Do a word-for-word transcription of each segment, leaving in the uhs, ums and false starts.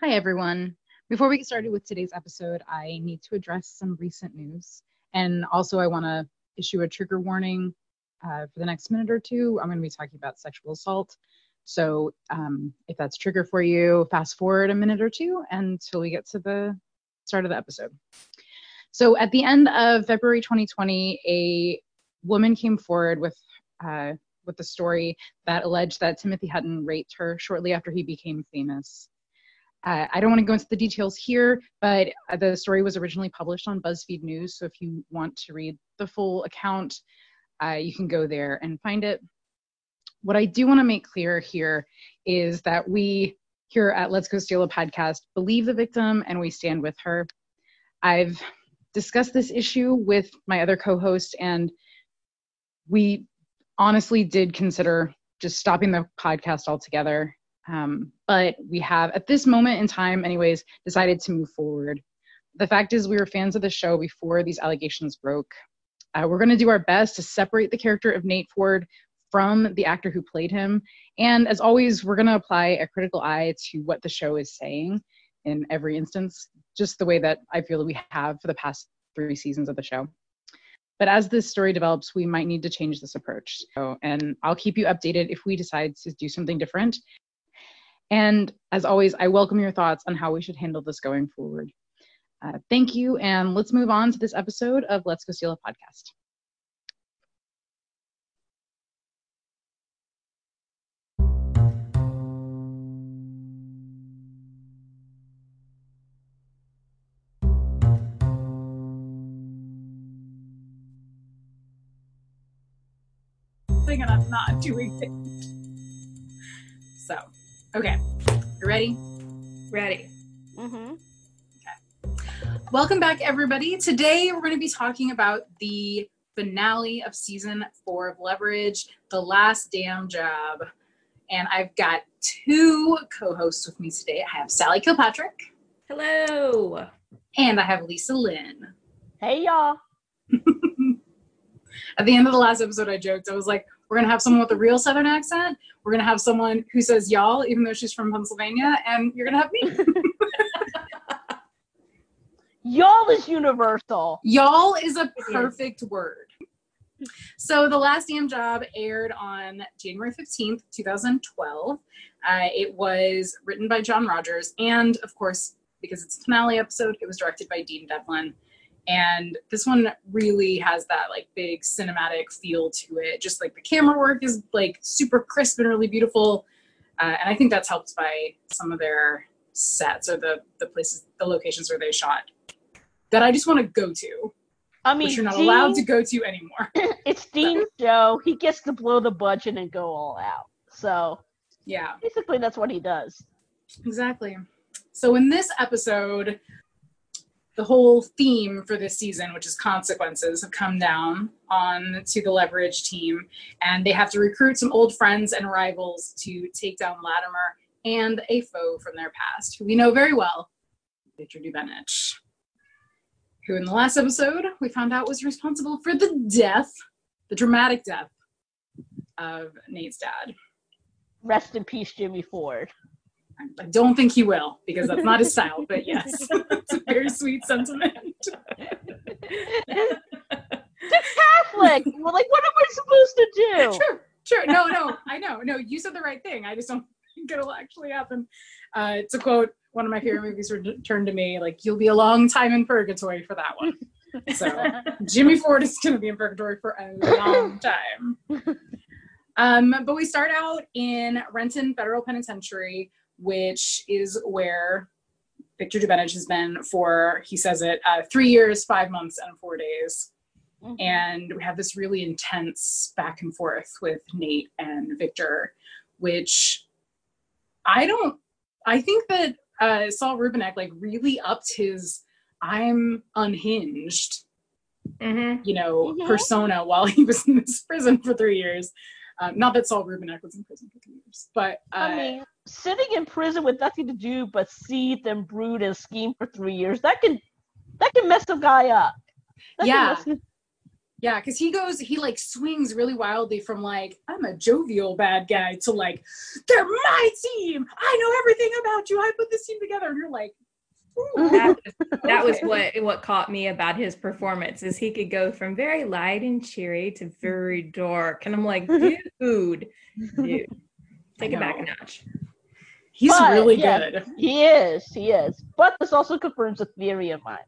Hi, everyone. Before we get started with today's episode, I need to address some recent news. And also, I want to issue a trigger warning uh, for the next minute or two. I'm going to be talking about sexual assault. So, um, if that's a trigger for you, fast forward a minute or two until we get to the start of the episode. So, at the end of February twenty twenty, a woman came forward with uh, with the story that alleged that Timothy Hutton raped her shortly after he became famous. Uh, I don't want to go into the details here, but the story was originally published on BuzzFeed News. So if you want to read the full account, uh, you can go there and find it. What I do want to make clear here is that we here at Let's Go Steal a Podcast believe the victim and we stand with her. I've discussed this issue with my other co-host, and we honestly did consider just stopping the podcast altogether. Um, but we have, at this moment in time anyways, decided to move forward. The fact is we were fans of the show before these allegations broke. Uh, we're going to do our best to separate the character of Nate Ford from the actor who played him. And as always, we're going to apply a critical eye to what the show is saying in every instance, just the way that I feel that we have for the past three seasons of the show. But as this story develops, we might need to change this approach. So, and I'll keep you updated if we decide to do something different. And as always, I welcome your thoughts on how we should handle this going forward. Uh, thank you, and let's move on to this episode of Let's Go Steal a Podcast. Thinking I'm not doing it. So, okay, you ready? Ready. Mm-hmm. Okay. Welcome back, everybody. Today we're going to be talking about the finale of season four of Leverage, The Last Damn Job. And I've got two co-hosts with me today. I have Sally Kilpatrick. Hello. And I have Lisa Lynn. Hey, y'all. At the end of the last episode, I joked. I was like, we're going to have someone with a real Southern accent. We're going to have someone who says y'all, even though she's from Pennsylvania. And you're going to have me. Y'all is universal. Y'all is a perfect word. So The Last Damn Job aired on January fifteenth, twenty twelve. Uh, it was written by John Rogers. And, of course, because it's a finale episode, it was directed by Dean Devlin. And this one really has that like big cinematic feel to it. Just like the camera work is like super crisp and really beautiful. Uh, and I think that's helped by some of their sets or the, the places, the locations where they shot that I just want to go to. I mean, which you're not Dean, allowed to go to anymore. It's Dean's show. He gets to blow the budget and go all out. So yeah, basically that's what he does. Exactly. So in this episode, the whole theme for this season, which is consequences, have come down on to the Leverage team, and they have to recruit some old friends and rivals to take down Latimer and a foe from their past, who we know very well, Victor Dubenich, who in the last episode we found out was responsible for the death, the dramatic death of Nate's dad. Rest in peace, Jimmy Ford. I don't think he will, because that's not his style, but yes, it's a very sweet sentiment. They're Catholic. We're like, what are we supposed to do? Sure, sure. No, no, I know. No, you said the right thing. I just don't think it'll actually happen. Uh, to quote one of my favorite movies, Return to Me, like, you'll be a long time in purgatory for that one. So Jimmy Ford is going to be in purgatory for a long time. Um, but we start out in Renton Federal Penitentiary, which is where Victor Dubenich has been for, he says it, uh, three years, five months, and four days. Mm-hmm. And we have this really intense back and forth with Nate and Victor, which I don't, I think that uh, Saul Rubinek like really upped his I'm unhinged, mm-hmm. you know, mm-hmm. persona while he was in this prison for three years. Um, not that Saul Rubinek was in prison for three years, but uh, I mean, sitting in prison with nothing to do but seethe and brood and scheme for three years, that can that can mess a guy up. That yeah. Him... Yeah, because he goes, he like swings really wildly from like, I'm a jovial bad guy to like, they're my team. I know everything about you. I put this team together. And you're like, ooh. That was, that was Okay. what what caught me about his performance is he could go from very light and cheery to very dark. And I'm like, dude, dude, take it back a know. notch. He's But, really yeah, good. He is, he is. But this also confirms a theory of mine.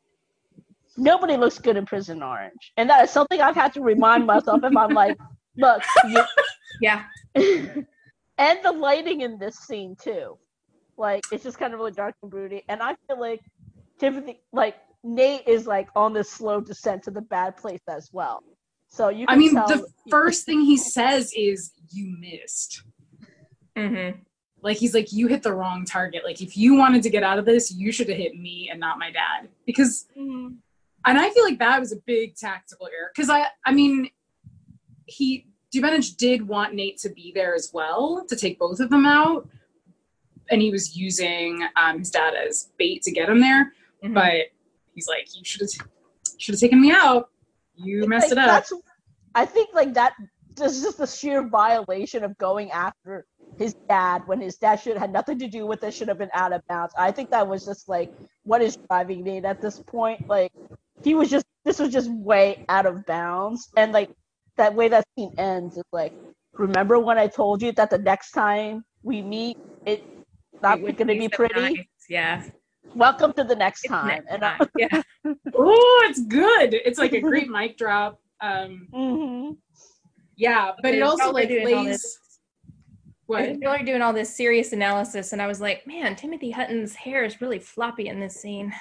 Nobody looks good in Prison Orange. And that is something I've had to remind myself if I'm like, look, you... Yeah. And the lighting in this scene, too. Like, it's just kind of really dark and broody. And I feel like Timothy, like, Nate is, like, on this slow descent to the bad place as well. So you can I mean, tell... the first thing he says is, you missed. Mm-hmm. Like, he's like, you hit the wrong target. Like, if you wanted to get out of this, you should have hit me and not my dad. Because... Mm-hmm. And I feel like that was a big tactical error. Because, I, I mean, he... Dubenich did want Nate to be there as well, to take both of them out. And he was using um, his dad as bait to get him there. Mm-hmm. But he's like, you should have should have taken me out. You messed like, it up. That's, I think, like, that is just the sheer violation of going after his dad when his dad should had nothing to do with it, should have been out of bounds. I think that was just, like, what is driving Nate at this point. Like, he was just, this was just way out of bounds. And, like, that way that scene ends is like, remember when I told you that the next time we meet, it's not going to be pretty? Nice. Yeah. Welcome to the next it's time. Next and time. I, yeah. Oh, it's good. It's like a great mic drop. Um, mm-hmm. Yeah, but it also like lays. This, what? While you're doing all this serious analysis, and I was like, man, Timothy Hutton's hair is really floppy in this scene.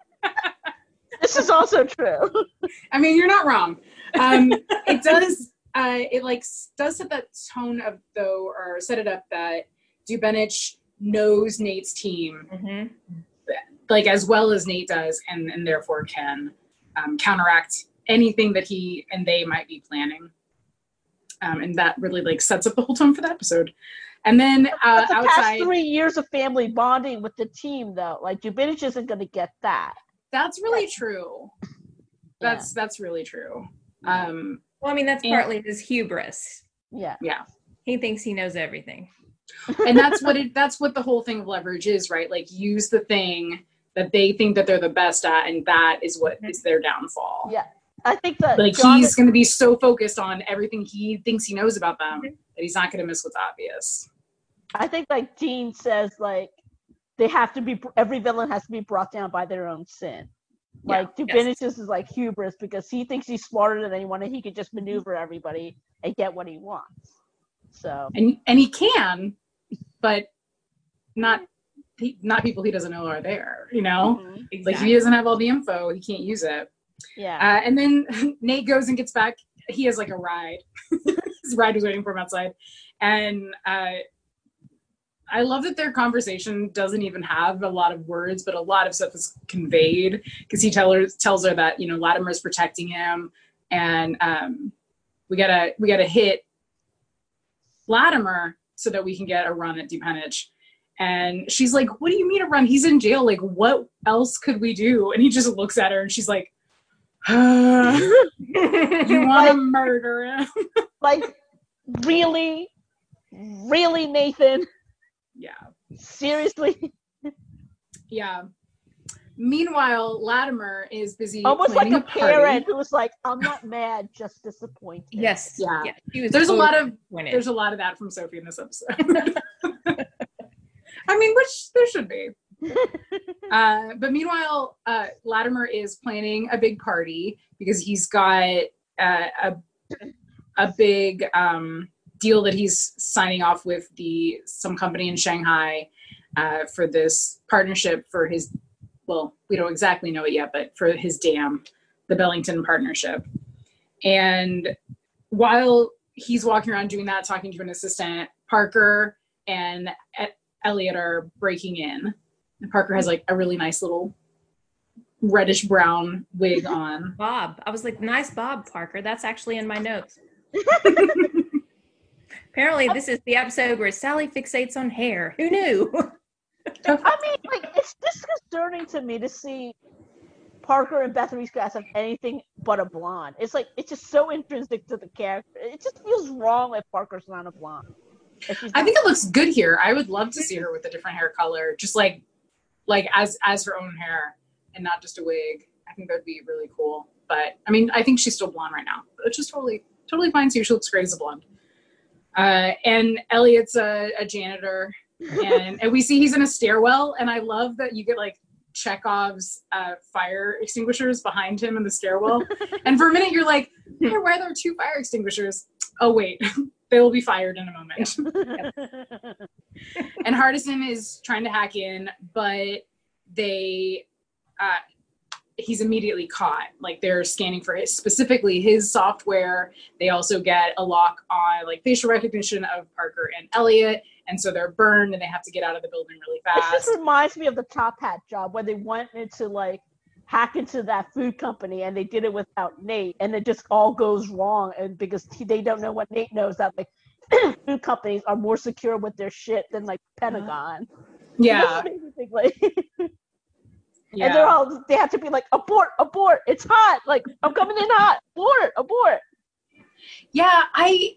This is also true. I mean, you're not wrong. Um, it does. Uh, it like does set that tone of though, or set it up that Dubenich knows Nate's team, mm-hmm. like as well as Nate does, and and therefore can um, counteract anything that he and they might be planning. Um, and that really like sets up the whole tone for the episode. And then uh, the outside, past three years of family bonding with the team, though, like Dubenich isn't going to get that. That's really true. That's yeah. that's really true. Um, well, I mean, that's and, partly his hubris. Yeah, yeah. He thinks he knows everything, and that's what it. That's what the whole thing of leverage is, right? Like, use the thing that they think that they're the best at, and that is what is their downfall. Yeah. I think that like John he's is- going to be so focused on everything he thinks he knows about them that he's not going to miss what's obvious. I think like Dean says, like they have to be every villain has to be brought down by their own sin. Like yeah, Dubenich yes. is like hubris because he thinks he's smarter than anyone and he can just maneuver everybody and get what he wants. So and and he can, but not not people he doesn't know are there. You know, mm-hmm. exactly. Like if he doesn't have all the info, he can't use it. Yeah. Uh, and then Nate goes and gets back. He has like a ride. His ride was waiting for him outside. And uh, I love that their conversation doesn't even have a lot of words, but a lot of stuff is conveyed because he tell her, tells her that, you know, Latimer's protecting him. And um, we gotta we gotta hit Latimer so that we can get a run at Dubenich. And she's like, what do you mean a run? He's in jail. Like, what else could we do? And he just looks at her and she's like, uh, you want to murder him? Like, really? Really, Nathan? Yeah. Seriously? Yeah. Meanwhile, Latimer is busy almost like a, a parent who was like, I'm not mad, just disappointed. Yes. Yeah. yeah. He was there's a lot of winning. there's a lot of that from Sophie in this episode. I mean, which there should be. uh, but meanwhile, uh, Latimer is planning a big party because he's got uh, a a big um, deal that he's signing off with the some company in Shanghai uh, for this partnership for his. Well, we don't exactly know it yet, but for his dam, the Bellington partnership. And while he's walking around doing that, talking to an assistant, Parker and Elliot are breaking in. And Parker has like a really nice little reddish brown wig on. Bob. I was like, nice Bob, Parker. That's actually in my notes. Apparently, this is the episode where Sally fixates on hair. Who knew? I mean, like, it's disconcerting to me to see Parker and Bethany's class have anything but a blonde. It's like it's just so intrinsic to the character. It just feels wrong if Parker's not a blonde. I think it looks good here. I would love to see her with a different hair color, just like like as as her own hair and not just a wig. I think that would be really cool. But I mean, I think she's still blonde right now. It's just totally totally fine too. She looks great as a blonde. Uh, and Elliot's a, a janitor, and, and we see he's in a stairwell. And I love that you get like Chekhov's uh, fire extinguishers behind him in the stairwell. And for a minute, you're like, hey, why are there two fire extinguishers? Oh wait, they will be fired in a moment. And Hardison is trying to hack in, but they. Uh, he's immediately caught. Like they're scanning for his, specifically his software. They also get a lock on like facial recognition of Parker and Elliot. And so they're burned and they have to get out of the building really fast. This just reminds me of the Top Hat job where they went into like hack into that food company and they did it without Nate and it just all goes wrong. And because he, they don't know what Nate knows, that like food companies are more secure with their shit than like Pentagon. Yeah. Think, like, yeah. And they're all, they have to be like, abort, abort, it's hot. Like, I'm coming in hot, abort, abort. Yeah, I,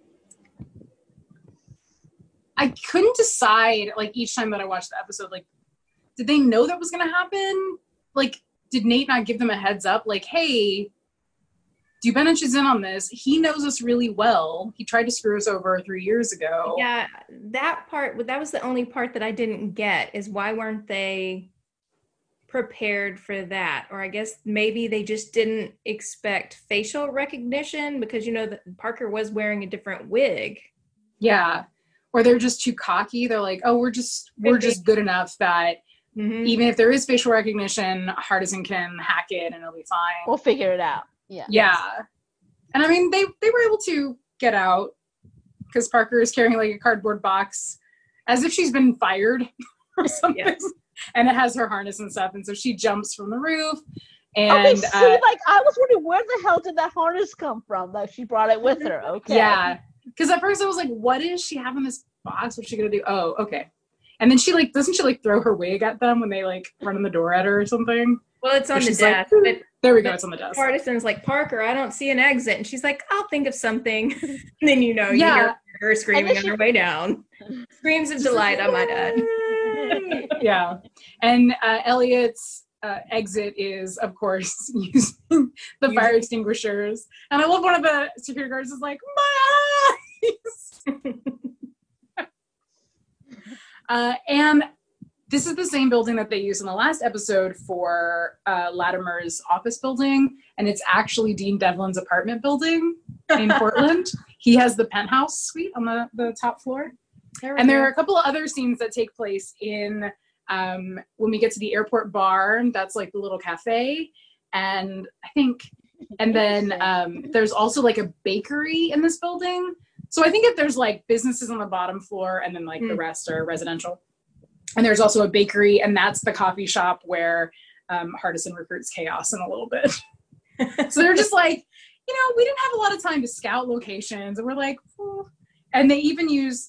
I couldn't decide, like, each time that I watched the episode, like, did they know that was going to happen? Like, did Nate not give them a heads up? Like, hey, Dubenich is in on this. He knows us really well. He tried to screw us over three years ago. Yeah, that part, that was the only part that I didn't get, is why weren't they prepared for that? Or I guess maybe they just didn't expect facial recognition because, you know, the, Parker was wearing a different wig. Yeah. Or they're just too cocky. They're like, oh, we're just, we're just good enough that mm-hmm. even if there is facial recognition, Hardison can hack it and it'll be fine. We'll figure it out. Yeah. Yeah. And I mean, they, they were able to get out because Parker is carrying like a cardboard box as if she's been fired or something. Yes. And it has her harness and stuff. And so she jumps from the roof. And okay, see, uh, like, I was wondering, where the hell did that harness come from? Like, she brought it with her. Okay. Yeah. Because at first I was like, what is she having this box? What's she going to do? Oh, okay. And then she, like, doesn't she, like, throw her wig at them when they, like, run in the door at her or something? Well, it's on the desk. Like, but there we go. It's on the desk. Hardison's like, Parker, I don't see an exit. And she's like, I'll think of something. And then, you know, you yeah. hear her screaming on she- her way down. Screams of delight, I might add. Yeah. And uh, Elliot's uh, exit is, of course, using the using- fire extinguishers. And I love one of the security guards is like, my eyes! uh, and this is the same building that they used in the last episode for uh, Latimer's office building. And it's actually Dean Devlin's apartment building in Portland. He has the penthouse suite on the, the top floor. There and go. There are a couple of other scenes that take place in um, when we get to the airport bar. That's like the little cafe. And I think, and then um, there's also like a bakery in this building. So I think if there's like businesses on the bottom floor and then like mm. the rest are residential. And there's also a bakery, and that's the coffee shop where um, Hardison recruits Chaos in a little bit. So they're just like, you know, we didn't have a lot of time to scout locations. And we're like, oh. And they even use,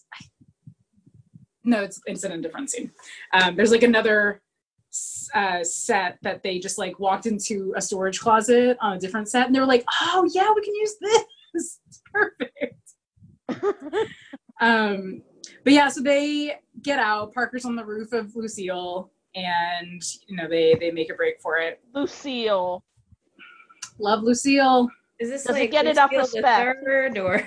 no, it's, it's in a different scene. Um, there's like another uh, set that they just like walked into a storage closet on a different set. And they were like, oh yeah, we can use this. It's perfect. um, but yeah, so they get out. Parker's on the roof of Lucille, and you know they they make a break for it. Lucille, love Lucille. Is this Does like it get enough respect? Third or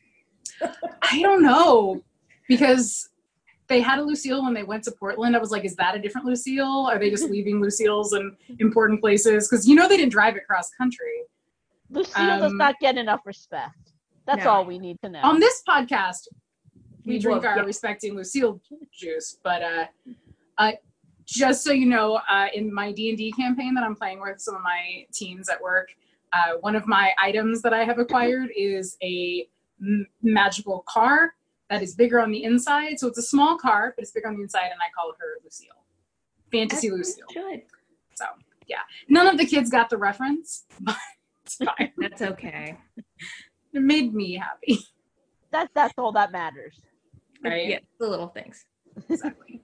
I don't know, because they had a Lucille when they went to Portland. I was like, is that a different Lucille? Are they just leaving Lucille's in important places? Because you know they didn't drive it cross country. Lucille um, does not get enough respect. That's no. all we need to know. On this podcast, we, we drink will, our yeah. Respecting Lucille juice. But uh, uh, just so you know, uh, in my D and D campaign that I'm playing with some of my teams at work, uh, one of my items that I have acquired is a m- magical car that is bigger on the inside. So it's a small car, but it's big on the inside, and I call her Lucille. Fantasy That's Lucille. Good. So, yeah. None of the kids got the reference, but it's fine. That's okay. It made me happy. That, that's all that matters. Right? Yeah, the little things. Exactly.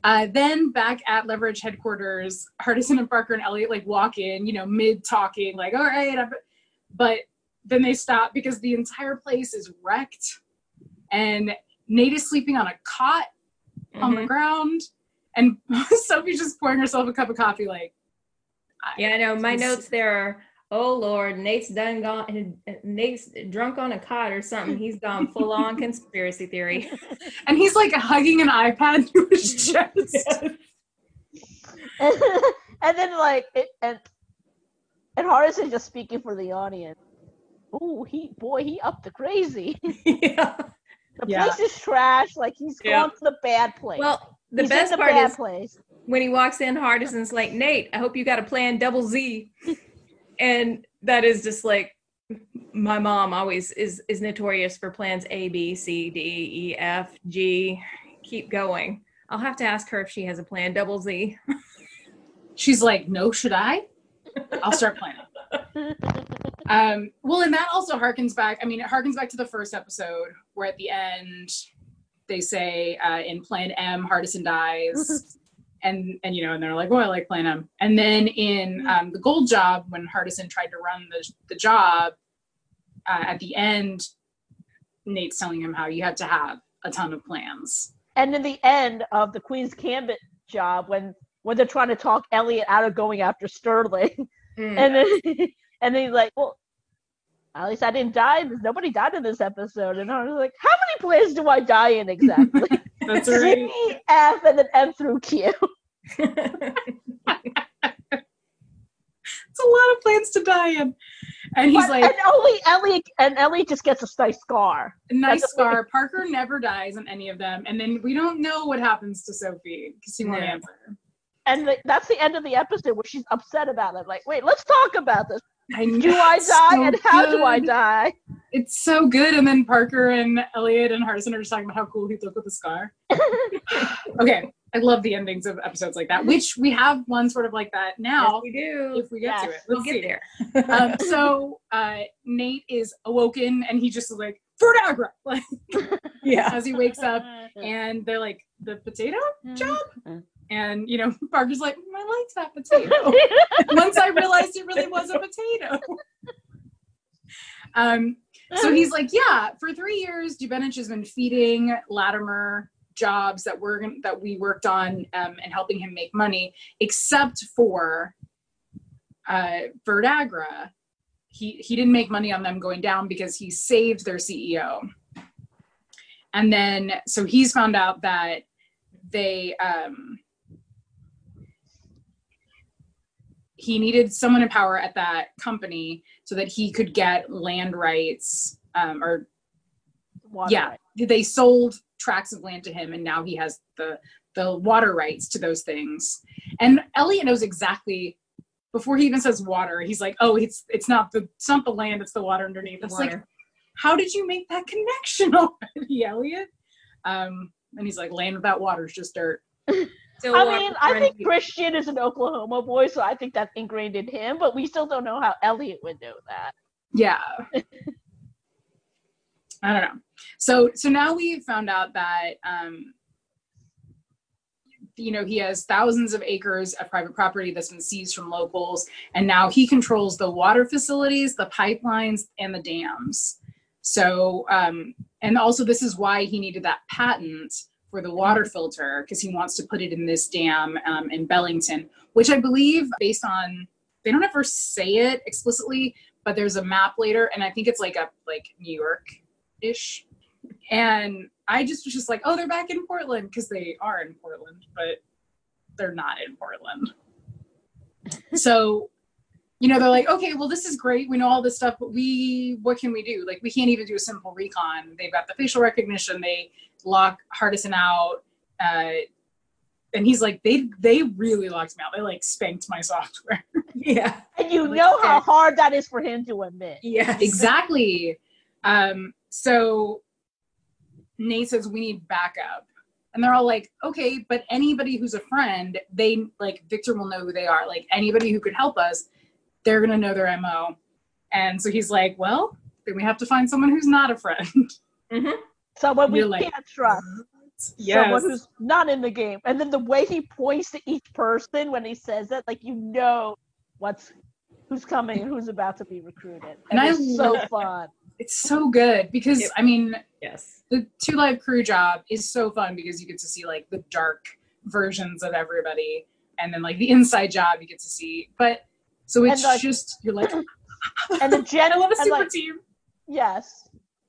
Uh, then back at Leverage headquarters, Hardison and Parker and Elliot like walk in, you know, mid talking, like, all right, I'm... but then they stop because the entire place is wrecked, and Nate is sleeping on a cot mm-hmm. on the ground, and Sophie's just pouring herself a cup of coffee, like. Yeah, I know. My notes there are, oh Lord, Nate's done gone. Nate's drunk on a cot or something. He's gone full on conspiracy theory. And he's like hugging an iPad to his chest. and, and then like, it, and and Hardison just speaking for the audience. Ooh, he boy, he up the crazy. Yeah. The yeah. place is trash. Like he's yeah. gone to the bad place. Well, the he's best in the part bad is place. When he walks in, Hardison's like, Nate, I hope you got a plan double Z. And that is just like, my mom always is is notorious for plans A, B, C, D, E, F, G. Keep going. I'll have to ask her if she has a plan double Z. She's like, no, should I? I'll start planning. um, well, and that also harkens back. I mean, it harkens back to the first episode where at the end they say uh, in Plan M, Hardison dies. And, and, you know, and they're like, oh, I like Plan M. And then in um, the Gold Job, when Hardison tried to run the, the job, uh, at the end, Nate's telling him how you have to have a ton of plans. And in the end of the Queen's Gambit job, when when they're trying to talk Elliot out of going after Sterling, mm. and then and then he's like, well, at least I didn't die. Nobody died in this episode. And I was like, how many plans do I die in exactly? That's right. G, F, and then M through Q. It's a lot of plans to die in. And he's but, like, and only Ellie, and Ellie just gets a nice scar. A nice That's scar. Like, Parker never dies on any of them, and then we don't know what happens to Sophie because he won't yeah. answer. And the, that's the end of the episode where she's upset about it. Like, wait, let's talk about this. I know, do I die, so and how good. do I die? It's so good. And then Parker and Elliot and Hardison are just talking about how cool he looked with a scar. Okay. I love the endings of episodes like that, which we have one sort of like that now. Yes, we do. If we get yes, to it. Let's we'll get see. there. um, so uh, Nate is awoken and he just is like, Verdagra! Like, yeah. As he wakes up and they're like, the potato job? And, you know, Parker's like, I liked that potato. Once I realized it really was a potato. um, so he's like, yeah, for three years, Dubenich has been feeding Latimer jobs that we're gonna, that we worked on um, and helping him make money, except for uh, Verdagra. He, he didn't make money on them going down because he saved their C E O. And then, so he's found out that they... Um, he needed someone in power at that company so that he could get land rights um, or water yeah, rights. They sold tracts of land to him and now he has the, the water rights to those things. And Elliot knows exactly before he even says water, he's like, oh, it's, it's not the, it's not the land, it's the water underneath. The it's water. Like, how did you make that connection already, Elliot? Um, and he's like, land without water is just dirt. So I mean, I think Christian is an Oklahoma boy, so I think that's ingrained in him, but we still don't know how Elliot would know that. Yeah. I don't know. So so now we've found out that, um, you know, he has thousands of acres of private property that's been seized from locals, and now he controls the water facilities, the pipelines, and the dams. So, um, and also this is why he needed that patent for the water filter, because he wants to put it in this dam um, in Bellington, which I believe based on, they don't ever say it explicitly, but there's a map later, and I think it's like a like New York-ish. And I just was just like, oh, they're back in Portland, because they are in Portland, but they're not in Portland. So, you know, they're like, okay, well, this is great. We know all this stuff, but we, what can we do? Like, we can't even do a simple recon. They've got the facial recognition. They lock Hardison out. Uh, and he's like, they they really locked me out. They like spanked my software. Yeah. And you like, know okay. how hard that is for him to admit. Yes. Exactly. Um, so Nate says, we need backup. And they're all like, okay, but anybody who's a friend, they like, Victor will know who they are. Like anybody who could help us, they're going to know their M O. And so he's like, well, then we have to find someone who's not a friend. Mm-hmm. Someone we like, can't trust. someone Yes. who's not in the game. And then the way he points to each person when he says that, like, you know what's who's coming and who's about to be recruited. And, And I it's so love- fun. It's so good because Yep. I mean, Yes. the Two Live Crew job is so fun because you get to see like the dark versions of everybody, and then like the inside job you get to see. But so it's And, like- just you're like, And the gen- I love a and, super like, team. yes.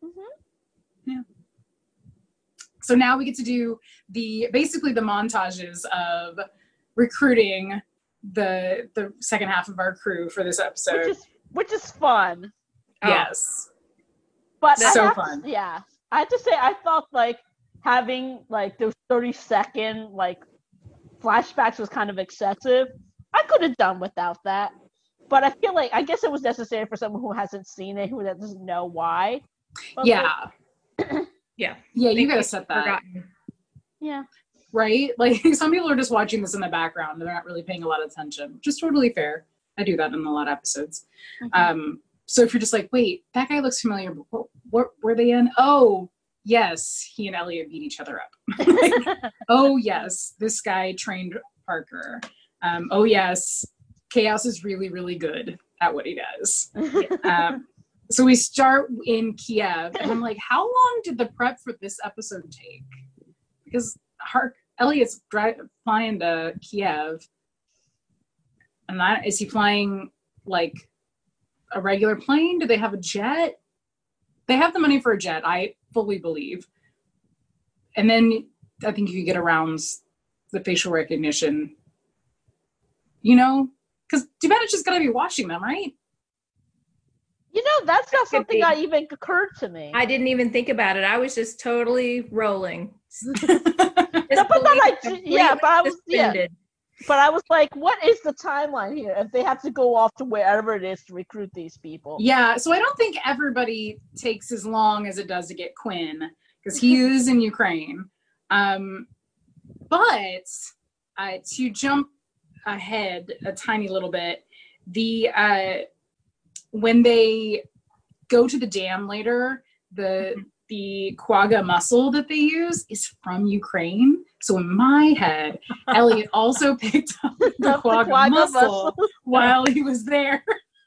So now we get to do the basically the montages of recruiting the the second half of our crew for this Which episode. is which is fun. Oh, Yes. But That's I so have fun. To, yeah. I have to say I felt like having like those thirty second like flashbacks was kind of excessive. I could have done without that. But I feel like I guess it was necessary for someone who hasn't seen it, who doesn't know why. But, Yeah. like, yeah. Yeah, you Maybe gotta it's set that. forgotten. yeah. Right? Like some people are just watching this in the background and they're not really paying a lot of attention, which is totally fair. I do that in a lot of episodes. Mhm. Um, so if you're just like, wait, that guy looks familiar, but what, what were they in? Oh, yes, he and Elliot beat each other up. Oh, yes, this guy trained Parker. Um, oh, yes, Chaos is really, really good at what he does. Um, so we start in Kiev, and I'm like, how long did the prep for this episode take? Because Hark, Elliot's dri- flying to Kiev, and that, is he flying like a regular plane? Do they have a jet? They have the money for a jet, I fully believe. And then I think you can get around the facial recognition, you know, because Dubanich is going to be watching them, right? You know, that's not Could something be. that even occurred to me. I didn't even think about it. I was just totally rolling. No, but then I, yeah, but I was, yeah, Suspended. but I was like, what is the timeline here? If they have to go off to wherever it is to recruit these people, Yeah, so I don't think everybody takes as long as it does to get Quinn, because he is in Ukraine. Um, but uh, to jump ahead a tiny little bit, the uh, when they go to the dam later, the the quagga mussel that they use is from Ukraine. So in my head, Elliot also picked up the The quagga, quagga mussel, mussel. while he was there.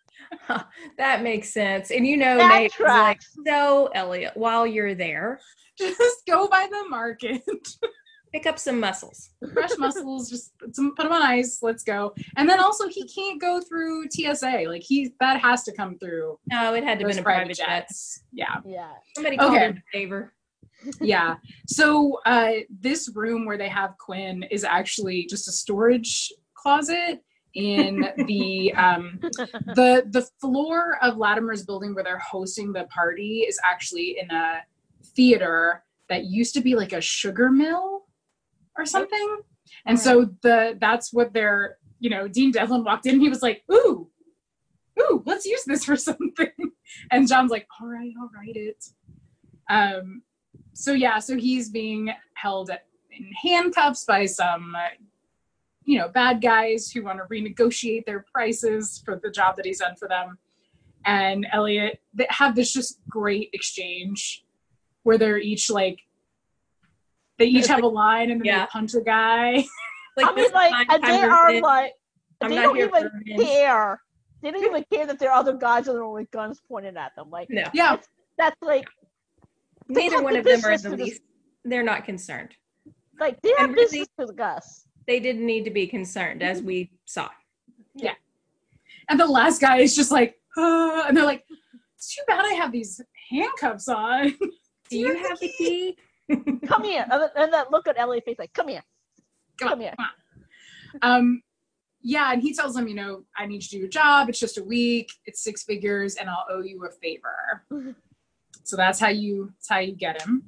That makes sense. And you know, That Nate was like, tracks. so Elliot, while you're there, Just go by the market. pick up some mussels. Fresh mussels, just put, some, put them on ice. Let's go. And then also, he can't go through T S A. Like he, that has to come through No, it had to have those been a private private jet. jets. Yeah, Yeah. Somebody called Okay. him a favor. yeah. So uh, this room where they have Quinn is actually just a storage closet in the um, the the floor of Latimer's building where they're hosting the party is actually in a theater that used to be like a sugar mill or something. And so the that's what they're, you know, Dean Devlin walked in, he was like, ooh, ooh, let's use this for something. And John's like, all right, I'll write it. Um, so yeah, so he's being held at, in handcuffs by some, uh, you know, bad guys who want to renegotiate their prices for the job that he's done for them. And Elliot, they have this just great exchange where they're each like, they each have a line and then Yeah. they punch a guy. Like I mean, this like, time, and they time are revenge. like, I'm they not don't here for even revenge. care. They don't even care that there are other guys in the room with guns pointed at them. Like, No, Yeah. that's, that's like, they neither have one the of them are business the to dis- least. They're not concerned. like they have And really- business to discuss. They didn't need to be concerned, as we saw. And the last guy is just like, uh, and they're like, it's too bad I have these handcuffs on. Do you have the key? Come here, and, then- and that look at Ellie's face, like, come here, Come come on, here. come on. Um, yeah, and he tells them, you know, I need you to do a job. It's just a week. It's six figures, and I'll owe you a favor. So that's how you that's how you get him.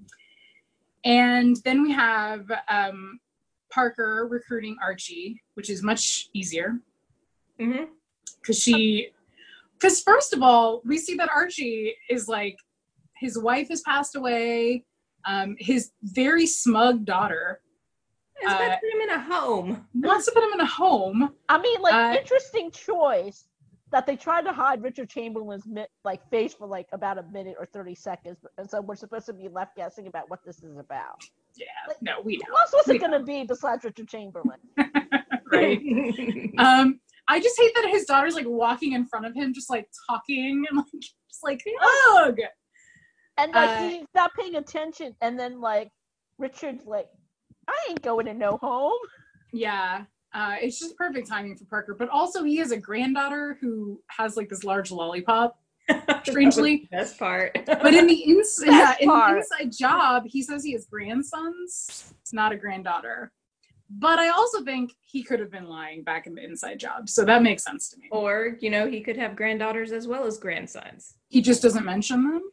And then we have um, Parker recruiting Archie, which is much easier Mm-hmm. because she, because first of all, we see that Archie is like, his wife has passed away. Um, his very smug daughter It's Uh, about to put him in a home. wants to put him in a home. I mean, like, Uh, interesting choice that they tried to hide Richard Chamberlain's mi- like face for like about a minute or thirty seconds, and so we're supposed to be left guessing about what this is about. Yeah, Like, no, we Who know. else was We it going to be besides Richard Chamberlain? Right. Um, I just hate that his daughter's like walking in front of him, just like talking and like just like ugh. And like Uh, he's not paying attention, and then like Richard's like, I ain't going to no home. Yeah. Uh, it's just perfect timing for Parker, but also he has a granddaughter who has like this large lollipop, strangely. Best part. But in the ins- yeah, in the part. inside job, he says he has grandsons, not a granddaughter. But I also think he could have been lying back in the inside job, so that makes sense to me. Or, you know, he could have granddaughters as well as grandsons. He just doesn't mention them.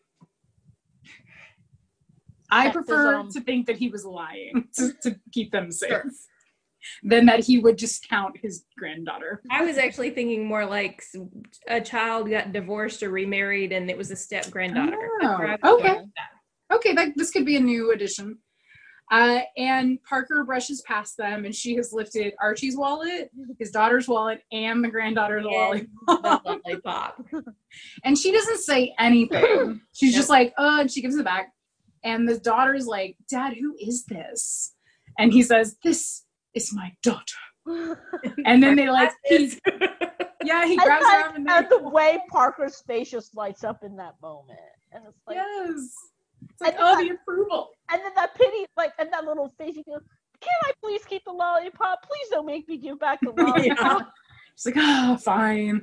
I prefer Sexism. to think that he was lying to, to keep them safe, Sure. than that he would just count his granddaughter. I was actually thinking more like s- a child got divorced or remarried and it was a step granddaughter. Oh, okay. Okay, that, this could be a new addition. Uh, and Parker brushes past them, and she has lifted Archie's wallet, his daughter's wallet, and the granddaughter's wallet. The lollipop. And she doesn't say anything. She's Yep. just like, oh, and she gives it back. And the daughter's like, Dad, who is this? And he says, this is my daughter. And then they like, he, yeah, he And, grabs her like, arm and and then, the way Parker's face just lights up in that moment, and it's like, yes. It's like, And oh, that- the approval. and then that pity, like, and that little face, he goes, "Can I please keep the lollipop? Please don't make me give back the lollipop." Yeah. She's like, oh, fine.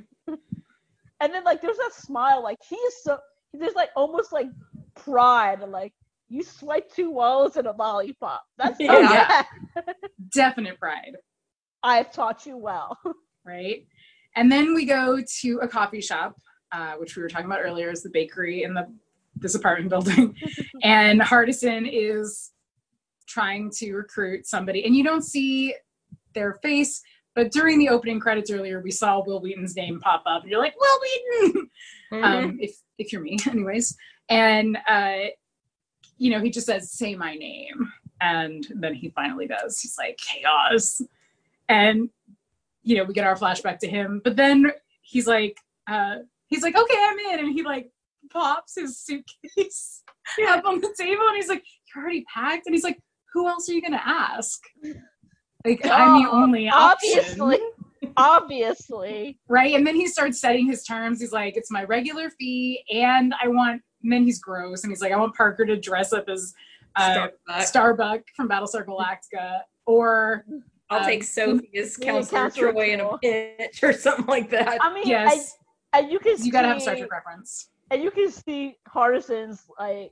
And then like there's that smile, like he is so there's like almost like pride, and like you swipe two walls and a lollipop. That's so Yeah. bad. Definite pride, I have taught you well. right? And then we go to a coffee shop, uh, which we were talking about earlier, is the bakery in the this apartment building. And Hardison is trying to recruit somebody, and you don't see their face, but during the opening credits earlier, we saw Will Wheaton's name pop up, and you're like, Will Wheaton! Mhm. um, if if you're me, anyways. And uh, you know, he just says, "Say my name," and then he finally does. He's like, "Chaos," and you know, we get our flashback to him. But then he's like, uh, he's like, "Okay, I'm in," and he like pops his suitcase up on the table, and he's like, "You're already packed," and he's like, "Who else are you gonna ask?" Like, I'm the Oh, only option. Obviously, obviously. Right? And then he starts setting his terms. He's like, it's my regular fee, and I want, and then he's gross, and he's like, I want Parker to dress up as uh, Starbuck. Starbuck from Battlestar Galactica, or I'll um, take Sophie as Yeah, Counselor Counselor Troy in a Troy. pinch or something like that. I mean, yes, and, and you can you gotta have a see- Star Trek reference. and you can see Hardison's like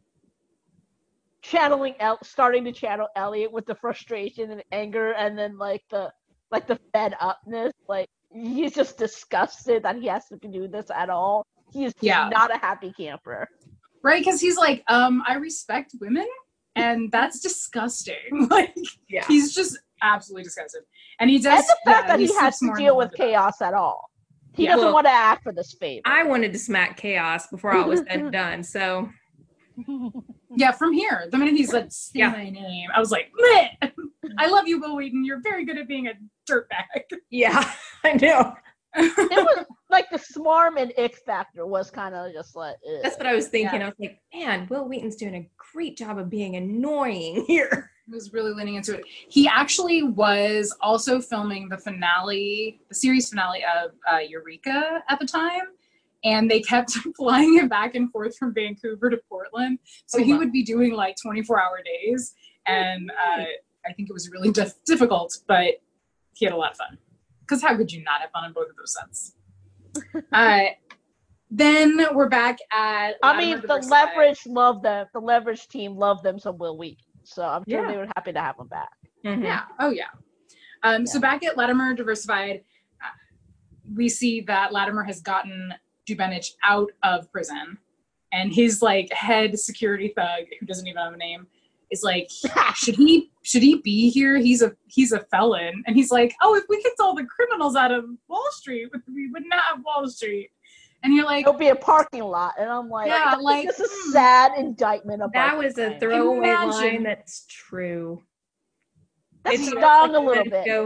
channeling El- starting to channel Elliot with the frustration and anger, and then like the like the fed upness. Like he's just disgusted that he has to do this at all. He is Yeah. not a happy camper. Right? Because he's like, um, I respect women, and that's disgusting. Like, Yeah. he's just absolutely disgusted. And he does, And the fact yeah, that he, slips has to more and deal more with into that. chaos at all. He Yeah. doesn't Well, want to act for this favor. I wanted to smack Chaos before all was said and done. So Yeah, from here, the minute he's like, say Yeah. my name, I was like, meh. I love you, Will Wheaton. You're very good at being a dirtbag. yeah, I know. It was like the smarm and ick factor was kind of just like ugh. That's what I was thinking. Yeah. I was like, man, Will Wheaton's doing a great job of being annoying here. Was really leaning into it. He actually was also filming the finale, the series finale of uh, Eureka at the time, and they kept flying him back and forth from Vancouver to Portland. So Oh, he wow. would be doing like twenty-four hour days, and uh, I think it was really dif- difficult, but he had a lot of fun. Because how could you not have fun on both of those sets? uh, then we're back at. I mean, Latimer the Diversified. leverage loved them. The leverage team loved them some Will Wheaton. So I'm sure Yeah. they were happy to have him back. Mhm. Yeah. Oh, yeah. Um, So back at Latimer Diversified, uh, we see that Latimer has gotten Dubenich out of prison, and his like head security thug, who doesn't even have a name, is like, should he should he be here? He's a he's a felon, and he's like, oh, if we kicked all the criminals out of Wall Street, we would not have Wall Street. And you're like, It'll be a parking lot, and I'm like, Yeah, that's like, just a hmm. sad indictment of That our was a time. throwaway Imagine. line that's true. That It's stung almost a like little minute bit. ago,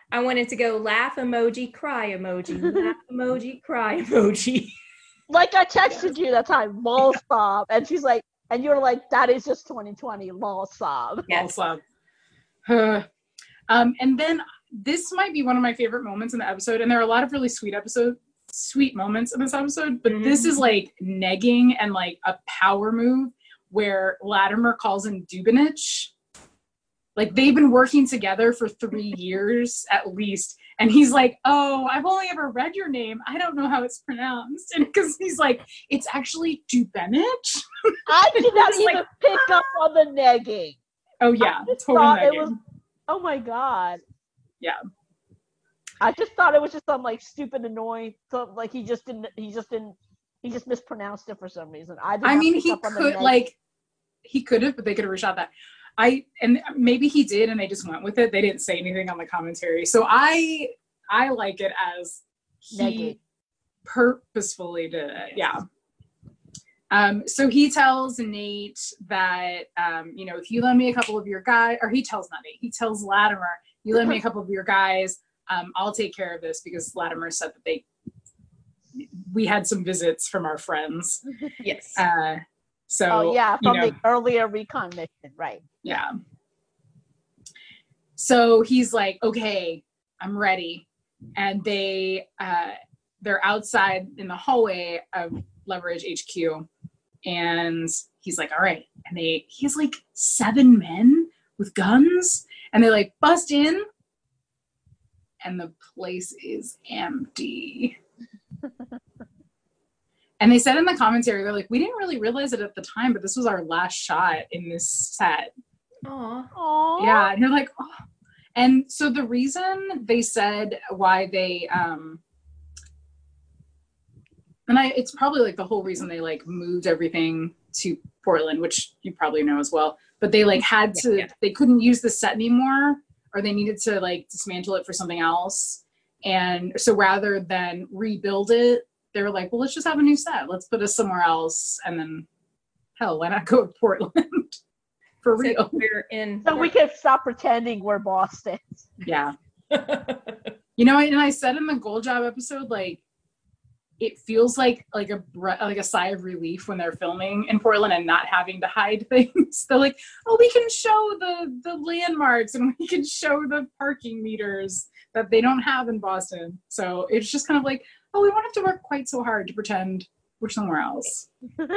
I wanted to go laugh emoji, cry emoji, laugh emoji, cry emoji. Like I texted you that time, lol sob, and she's like, and you're like, that is just twenty twenty, lol sob. Yes. Also, uh, um, and then this might be one of my favorite moments in the episode, and there are a lot of really sweet episode, sweet moments in this episode, but mm-hmm. this is like negging and like a power move where Latimer calls in Dubinich. Like they've been working together for three years at least. And he's like, oh, I've only ever read your name. I don't know how it's pronounced. And because he's like, it's actually Dubinich. I did not even like, pick up on the negging. Oh yeah, totally negging. It was, oh my God. Yeah. I just thought it was just some like stupid annoying, so, like he just didn't, he just didn't, he just mispronounced it for some reason. I did I not mean, pick he up on could the like, he could have, but they could have reshot that. I and maybe he did, and they just went with it. They didn't say anything on the commentary, so I I like it as he Negging. purposefully did it. Yeah. Um. So he tells Nate that um, you know, if you lend me a couple of your guys, or he tells not Nate, he tells Latimer, you lend me a couple of your guys, um, I'll take care of this because Latimer said that they we had some visits from our friends. Yes. Uh. So, oh yeah, from you know, the earlier recon mission, right? Yeah. So he's like, okay, I'm ready. And they, uh, they're outside in the hallway of Leverage H Q. And he's like, all right. And they, he has like seven men with guns. And they like bust in. And the place is empty. And they said in the commentary, they're like, we didn't really realize it at the time, but this was our last shot in this set. Aww. Aww. Yeah, and you're like, oh. And so the reason they said why they, um, and I, it's probably like the whole reason they like moved everything to Portland, which you probably know as well, but they like had to, yeah, yeah. they couldn't use the set anymore, or they needed to like dismantle it for something else. And so rather than rebuild it, they were like, well, let's just have a new set. Let's put us somewhere else. And then, hell, why not go to Portland? For real. So we're in. So we can stop pretending we're Boston. Yeah. You know, and I said in the Gold Job episode, like, it feels like like a like a sigh of relief when they're filming in Portland and not having to hide things. They're like, oh, we can show the the landmarks and we can show the parking meters that they don't have in Boston. So it's just kind of like, oh, we won't have to work quite so hard to pretend we're somewhere else.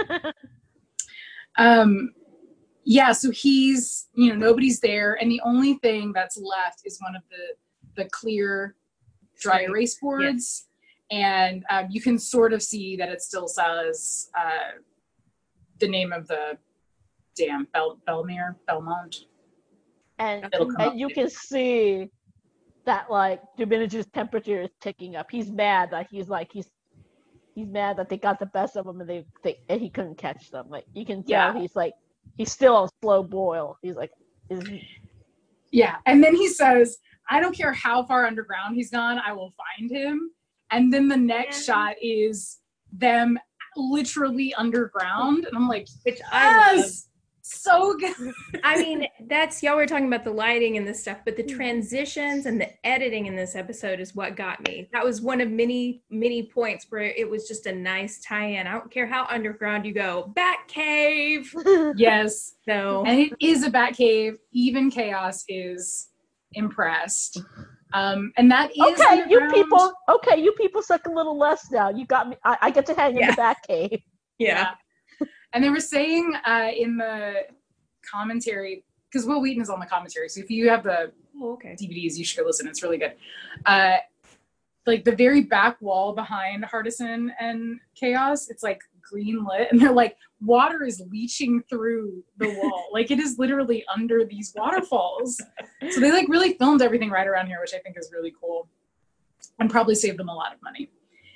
um, yeah, so he's, you know, nobody's there. And the only thing that's left is one of the, the clear dry erase boards. Yes. And um, you can sort of see that it still says uh, the name of the dam, Bel- Belmere, Belmont. And, and you can see that like Dubinich's temperature is ticking up. He's mad that he's like he's he's mad that they got the best of him and they, they and he couldn't catch them. Like you can tell yeah. he's like he's still on slow boil. He's like, is he... yeah. And then he says, "I don't care how far underground he's gone, I will find him." And then the next yeah. shot is them literally underground, and I'm like, which I love. So good. I mean, that's, y'all were talking about the lighting and this stuff, but the transitions and the editing in this episode is what got me. That was one of many, many points where it was just a nice tie-in. I don't care how underground you go. Batcave! Yes. So, and it is a Batcave. Even Chaos is impressed. Um, and that is okay. You people, okay, you people suck a little less now. You got me. I, I get to hang yeah. in the Batcave. Yeah. yeah. And they were saying uh, in the commentary, because Will Wheaton is on the commentary, so if you have the oh, okay. D V Ds, you should go listen. It's really good. Uh, like the very back wall behind Hardison and Chaos, it's like green lit, and they're like, water is leaching through the wall. Like it is literally under these waterfalls. So they like really filmed everything right around here, which I think is really cool and probably saved them a lot of money.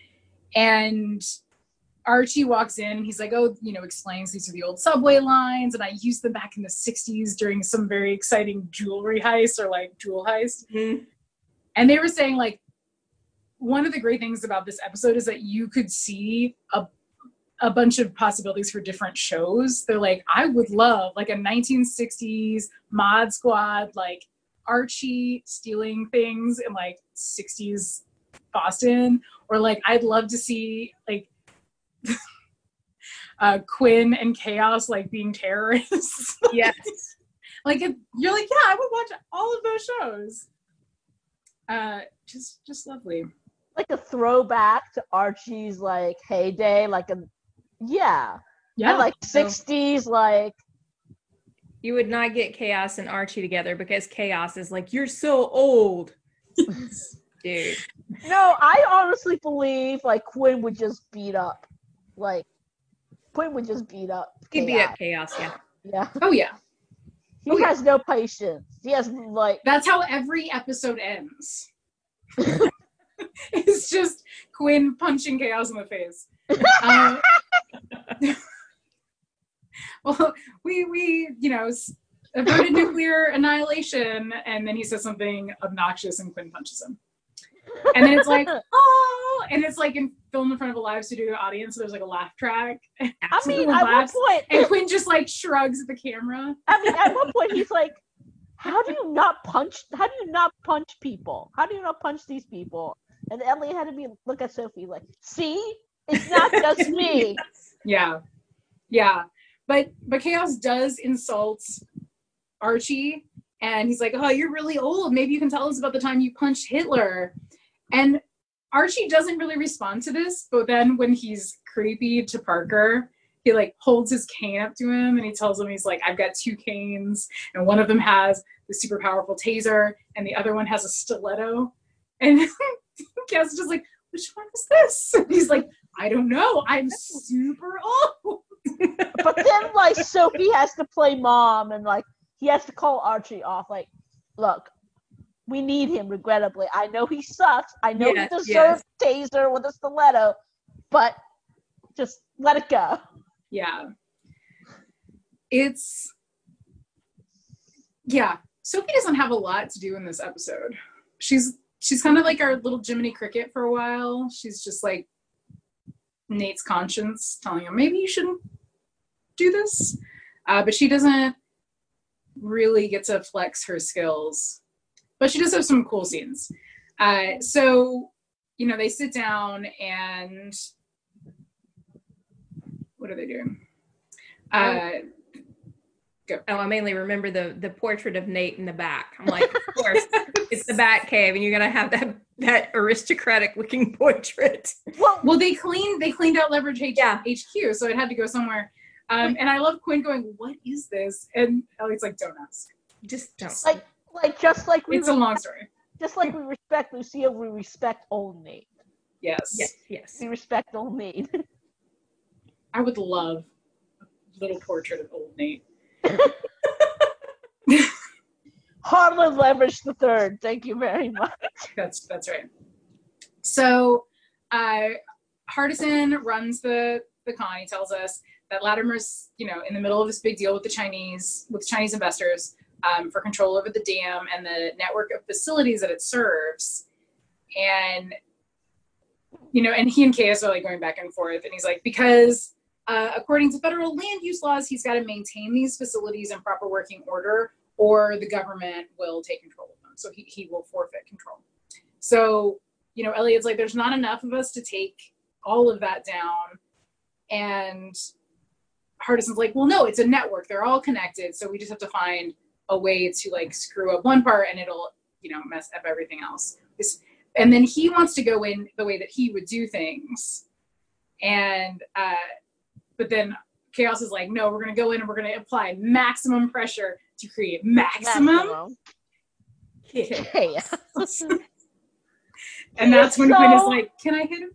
And Archie walks in and he's like, oh, you know, explains these are the old subway lines and I used them back in the sixties during some very exciting jewelry heist or like jewel heist. Mm-hmm. And they were saying like, one of the great things about this episode is that you could see a a bunch of possibilities for different shows. They're like, I would love like a nineteen sixties Mod Squad, like Archie stealing things in like sixties Boston, or like I'd love to see like uh, Quinn and Chaos like being terrorists. Yes. Like it, you're like, yeah, I would watch all of those shows. Uh, just just lovely. Like a throwback to Archie's like heyday, like a yeah, Yeah, and like sixties, like You would not get Chaos and Archie together because Chaos is like, you're so old. Dude. no, I honestly believe like Quinn would just beat up, like Quinn would just beat up. He'd be Chaos. at Chaos, yeah. Yeah, oh yeah, he Oh, yeah. has no patience. He has like that's how every episode ends. It's just Quinn punching Chaos in the face. Um, well, we we you know averted nuclear annihilation, and then he says something obnoxious, and Quinn punches him. And then it's like, oh, and it's like in film in front of a live studio audience. So there's like a laugh track. I mean, Everyone at one laughs, point, and Quinn just like shrugs at the camera. I mean, at one point he's like, "How do you not punch? How do you not punch people? How do you not punch these people?" And Ellie had to be look at Sophie like, "See, it's not just me." Yeah, yeah, but but Chaos does insult Archie, and he's like, "Oh, you're really old. Maybe you can tell us about the time you punched Hitler." And Archie doesn't really respond to this, but then when he's creepy to Parker, he like holds his cane up to him and he tells him, he's like, I've got two canes, and one of them has the super powerful taser, and the other one has a stiletto. And Chaos is just like, which one is this? And he's like, I don't know. I'm super old. But then like Sophie has to play mom, and like he has to call Archie off. Like, look, we need him. Regrettably, I know he sucks. I know Yes, he deserves taser with a stiletto, but just let it go. Yeah. It's, yeah. Sophie doesn't have a lot to do in this episode. She's she's kind of like our little Jiminy Cricket for a while. She's just like Nate's conscience telling him, maybe you shouldn't do this. Uh, but she doesn't really get to flex her skills. But she does have some cool scenes. Uh, so, you know, they sit down and what are they doing? Uh, go. Oh, I mainly remember the the portrait of Nate in the back. I'm like, of course, it's the Bat Cave, and you're gonna have that that aristocratic looking portrait. Well, Well, they cleaned they cleaned out Leverage H- Yeah. HQ, so it had to go somewhere. Um, and I love Quinn going, "What is this?" And Ellie's like, "Don't ask." Just don't. like like just like we It's a long story. just like we respect Lucia, we respect old Nate. Yes, Yes, yes. We respect old Nate. I would love a little portrait of old Nate. Harlan Leverage the third. Thank you very much. That's that's right. So, uh, Hardison runs the the con. He tells us that Latimer's, you know, in the middle of this big deal with the Chinese with Chinese investors um, for control over the dam and the network of facilities that it serves, and you know, and he and Chaos are like going back and forth, and he's like, because uh, according to federal land use laws, he's got to maintain these facilities in proper working order, or the government will take control of them. So he, he will forfeit control. So, you know, Elliot's like, there's not enough of us to take all of that down. And Hardison's like, well, no, it's a network. They're all connected. So we just have to find a way to like screw up one part and it'll, you know, mess up everything else. This, and then he wants to go in the way that he would do things. And, uh, but then Chaos is like, no, we're going to go in and we're going to apply maximum pressure to create maximum. Chaos. And that's when So- Quinn is like, can I hit him?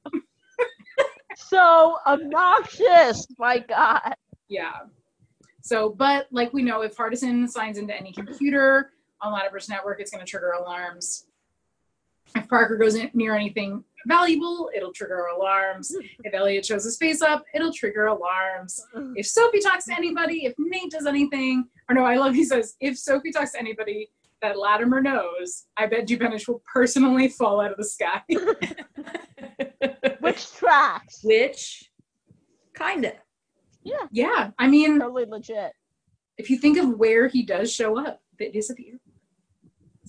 So obnoxious. My God. Yeah. So, but like we know, if Hardison signs into any computer on Latimer's network, it's going to trigger alarms. If Parker goes in near anything valuable, it'll trigger alarms. If Elliot shows his face up, it'll trigger alarms. If Sophie talks to anybody, if Nate does anything, or no, I love he says, if Sophie talks to anybody that Latimer knows, I bet Dupenish will personally fall out of the sky. Which tracks? Which, kinda. Yeah, Yeah, I mean, totally legit. if you think of where he does show up, it is at the airport.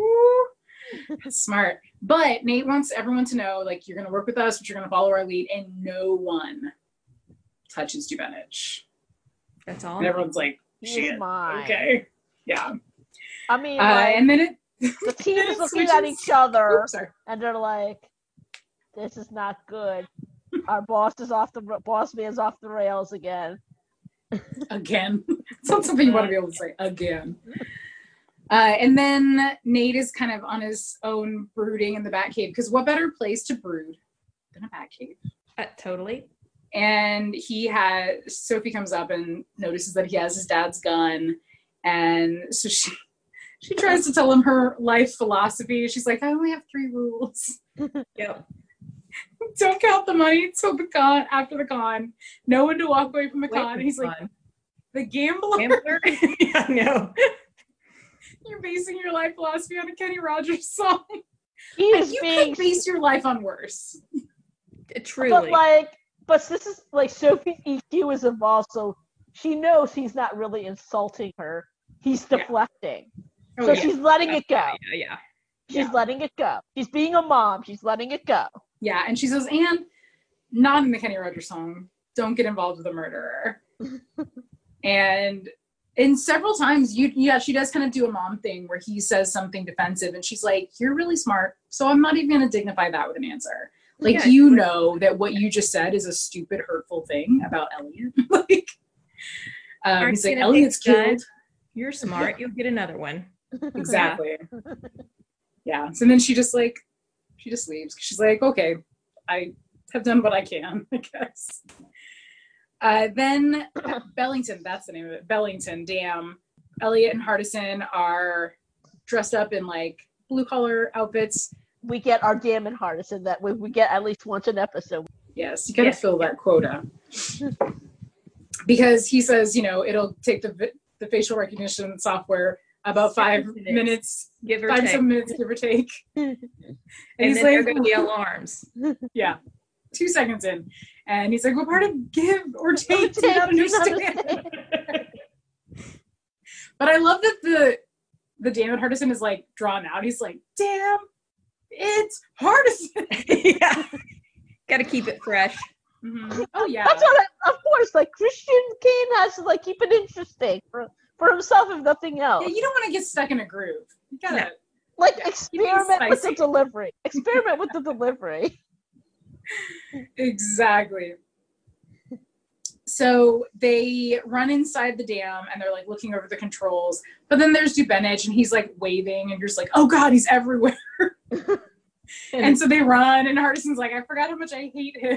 Ooh, that's smart. But Nate wants everyone to know, like, you're going to work with us, but you're going to follow our lead, and no one touches Dubenich. That's all. And everyone's like, He's shit. mine. Okay. Yeah. I mean, Uh, like, and then it the team then is it looking at switches- each other, Oops, sorry. and they're like, "This is not good. Our boss is off the boss man's off the rails again." Again. It's not something you want to be able to say again. Uh, and then Nate is kind of on his own brooding in the Batcave, because what better place to brood than a Batcave? Uh, totally. And he has, Sophie comes up and notices that he has his dad's gun. And so she she tries to tell him her life philosophy. She's like, I only have three rules. Yep. Don't count the money until the con, after the con. No one to walk away from the Wait con. for And he's like, fun. the gambler? Gambler? Yeah, no. You're basing your life philosophy on a Kenny Rogers song. He Like, is you being, could base your life on worse. Truly. but like, but this is like Sophie's E Q is involved, so she knows he's not really insulting her. He's Yeah. deflecting, Oh, so yeah. she's letting it go. yeah, yeah. She's Yeah. letting it go. She's being a mom. She's letting it go. Yeah, and she says, and not in the Kenny Rogers song, don't get involved with a murderer. And in several times, you yeah, she does kind of do a mom thing where he says something defensive, and she's like, you're really smart, so I'm not even going to dignify that with an answer. Like, Yeah. you know that what you just said is a stupid, hurtful thing about Elliot. Like, um, Aren't he's you like, gonna Elliot's take a gun? killed. You're smart. You'll get another one. Exactly. Yeah. So then she just like, she just leaves. She's like, okay, I have done what I can, I guess. Uh, then Bellington, that's the name of it. Bellington Dam. Elliot and Hardison are dressed up in like blue collar outfits. We get our damn and Hardison that we, we get at least once an episode. Yes, you got to Yes. fill that quota. Because he says, you know, it'll take the vi- the facial recognition software about five Minutes. minutes, Give or five to take. seven minutes, give or take. And, And he's then there like, go the alarms. yeah, two seconds in. And he's like, what part of give or take do you Take, not do you not understand? But I love that the the Damon Hardison is like drawn out. He's like, damn, it's Hardison. Yeah. Got to keep it fresh. Mhm. Oh, yeah. That's what I, of course, like Christian Kane has to like keep it interesting for, for himself, if nothing else. Yeah, you don't want to get stuck in a groove. You gotta, No. Like yeah, experiment with the spicy. delivery. Experiment with the delivery. exactly. So they run inside the dam and they're like looking over the controls. But then there's Dubenich and he's like waving and you're just like, oh God, he's everywhere. And so they run and Hardison's like, I forgot how much I hate him.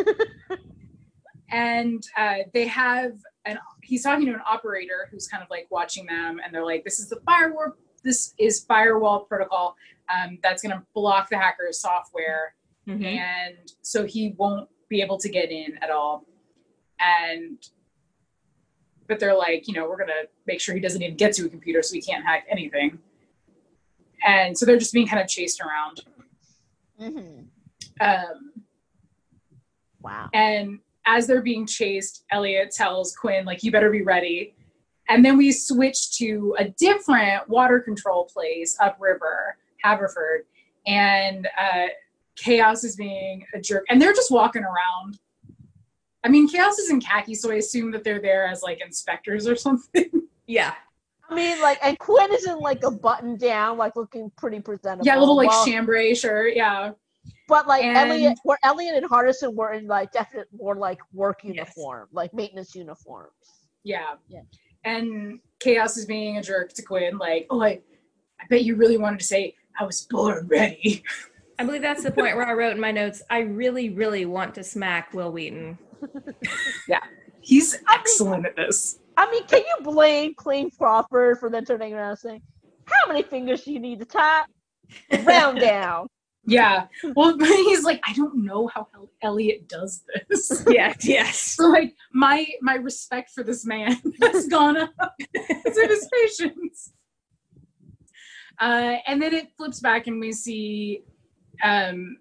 And uh, they have an, he's talking to an operator who's kind of like watching them and they're like, this is the firewall, this is firewall protocol um, that's going to block the hacker's software. Mhm. And so he won't be able to get in at all. And, but they're like, you know, we're going to make sure he doesn't even get to a computer so he can't hack anything. And so they're just being kind of chased around. Mm-hmm. Um, Wow. and as they're being chased, Elliot tells Quinn, like, you better be ready. And then we switch to a different water control place upriver, Haverford. And uh, Chaos is being a jerk. And they're just walking around. I mean, Chaos is in khaki, so I assume that they're there as, like, inspectors or something. Yeah. I mean, like, and Quinn is in like a button down, like looking pretty presentable. Yeah, a little, like, Well, chambray shirt, yeah. But like and- Elliot, where Elliot and Hardison were in like definite more like work uniform, like maintenance uniforms. Yeah. Yeah. And Chaos is being a jerk to Quinn, like, oh, I, I bet you really wanted to say, I was born ready. I believe that's the point where I wrote in my notes, I really, really want to smack Will Wheaton. He's excellent at this. I mean, can you blame Cleve Crawford for then turning around and saying, "How many fingers do you need to tap? Round down." Yeah. Well, but he's like, I don't know how El- Elliot does this. Yeah, yes. So, like, my my respect for this man has gone up because of his patience. Uh, and then it flips back and we see um,